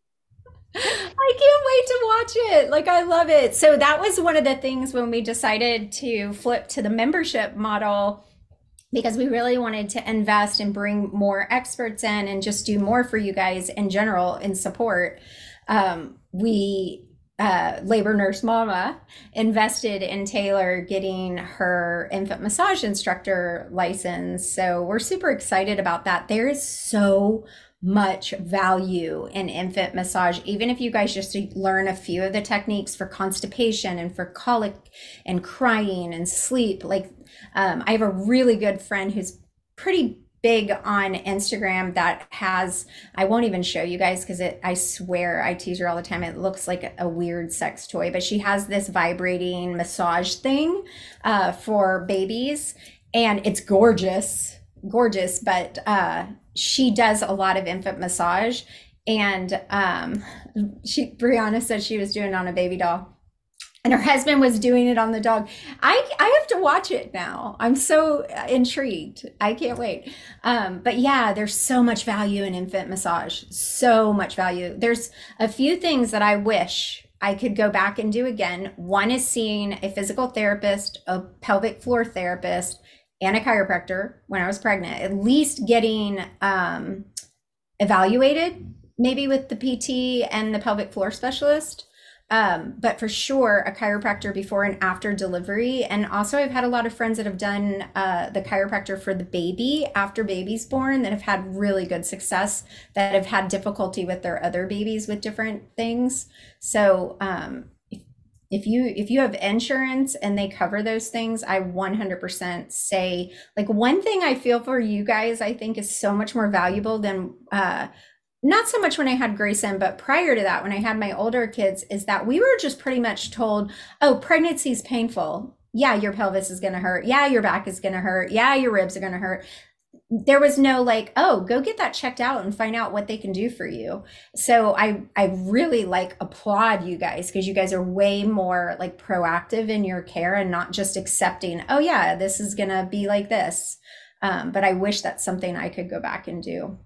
I can't wait to watch it. Like, I love it. So that was one of the things when we decided to flip to the membership model, because we really wanted to invest and bring more experts in and just do more for you guys in general in support. Um, we, uh, labor nurse mama, invested in Taylor getting her infant massage instructor license. So we're super excited about that. There is so much value in infant massage, even if you guys just learn a few of the techniques for constipation and for colic and crying and sleep. Like, um, I have a really good friend who's pretty big on Instagram that has, I won't even show you guys because it, I swear I tease her all the time. It looks like a weird sex toy, but she has this vibrating massage thing uh, for babies, and it's gorgeous, gorgeous, but uh, she does a lot of infant massage, and um, she, Brianna said she was doing it on a baby doll. And her husband was doing it on the dog. I, I have to watch it now. I'm so intrigued. I can't wait. Um, but yeah, there's so much value in infant massage. So much value. There's a few things that I wish I could go back and do again. One is seeing a physical therapist, a pelvic floor therapist, and a chiropractor when I was pregnant. At least getting um, evaluated, maybe with the P T and the pelvic floor specialist. Um, but for sure, a chiropractor before and after delivery. And also, I've had a lot of friends that have done uh, the chiropractor for the baby after baby's born that have had really good success, that have had difficulty with their other babies with different things. So um, if, if you if you have insurance and they cover those things, I one hundred percent say, like, one thing I feel for you guys, I think is so much more valuable than uh, not so much when I had Grayson, but prior to that, when I had my older kids, is that we were just pretty much told, oh, pregnancy is painful. Yeah, your pelvis is going to hurt. Yeah, your back is going to hurt. Yeah, your ribs are going to hurt. There was no like, oh, go get that checked out and find out what they can do for you. So I, I really like applaud you guys, because you guys are way more like proactive in your care and not just accepting, oh yeah, this is going to be like this. Um, but I wish that's something I could go back and do.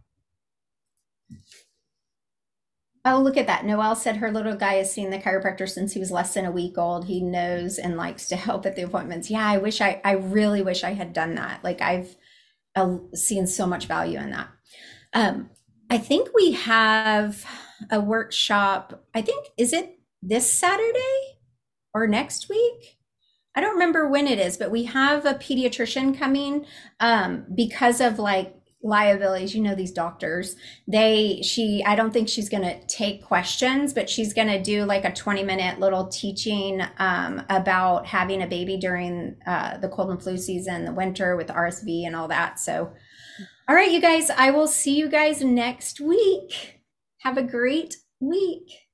Oh, look at that. Noelle said her little guy has seen the chiropractor since he was less than a week old. He knows and likes to help at the appointments. Yeah, I wish I, I really wish I had done that. Like, I've uh, seen so much value in that. Um, I think we have a workshop. I think, is it this Saturday or next week? I don't remember when it is, but we have a pediatrician coming um, because of like liabilities. You know, these doctors, they, she, I don't think she's going to take questions, but she's going to do like a twenty minute little teaching um, about having a baby during uh, the cold and flu season, the winter with R S V and all that. So, all right, you guys, I will see you guys next week. Have a great week.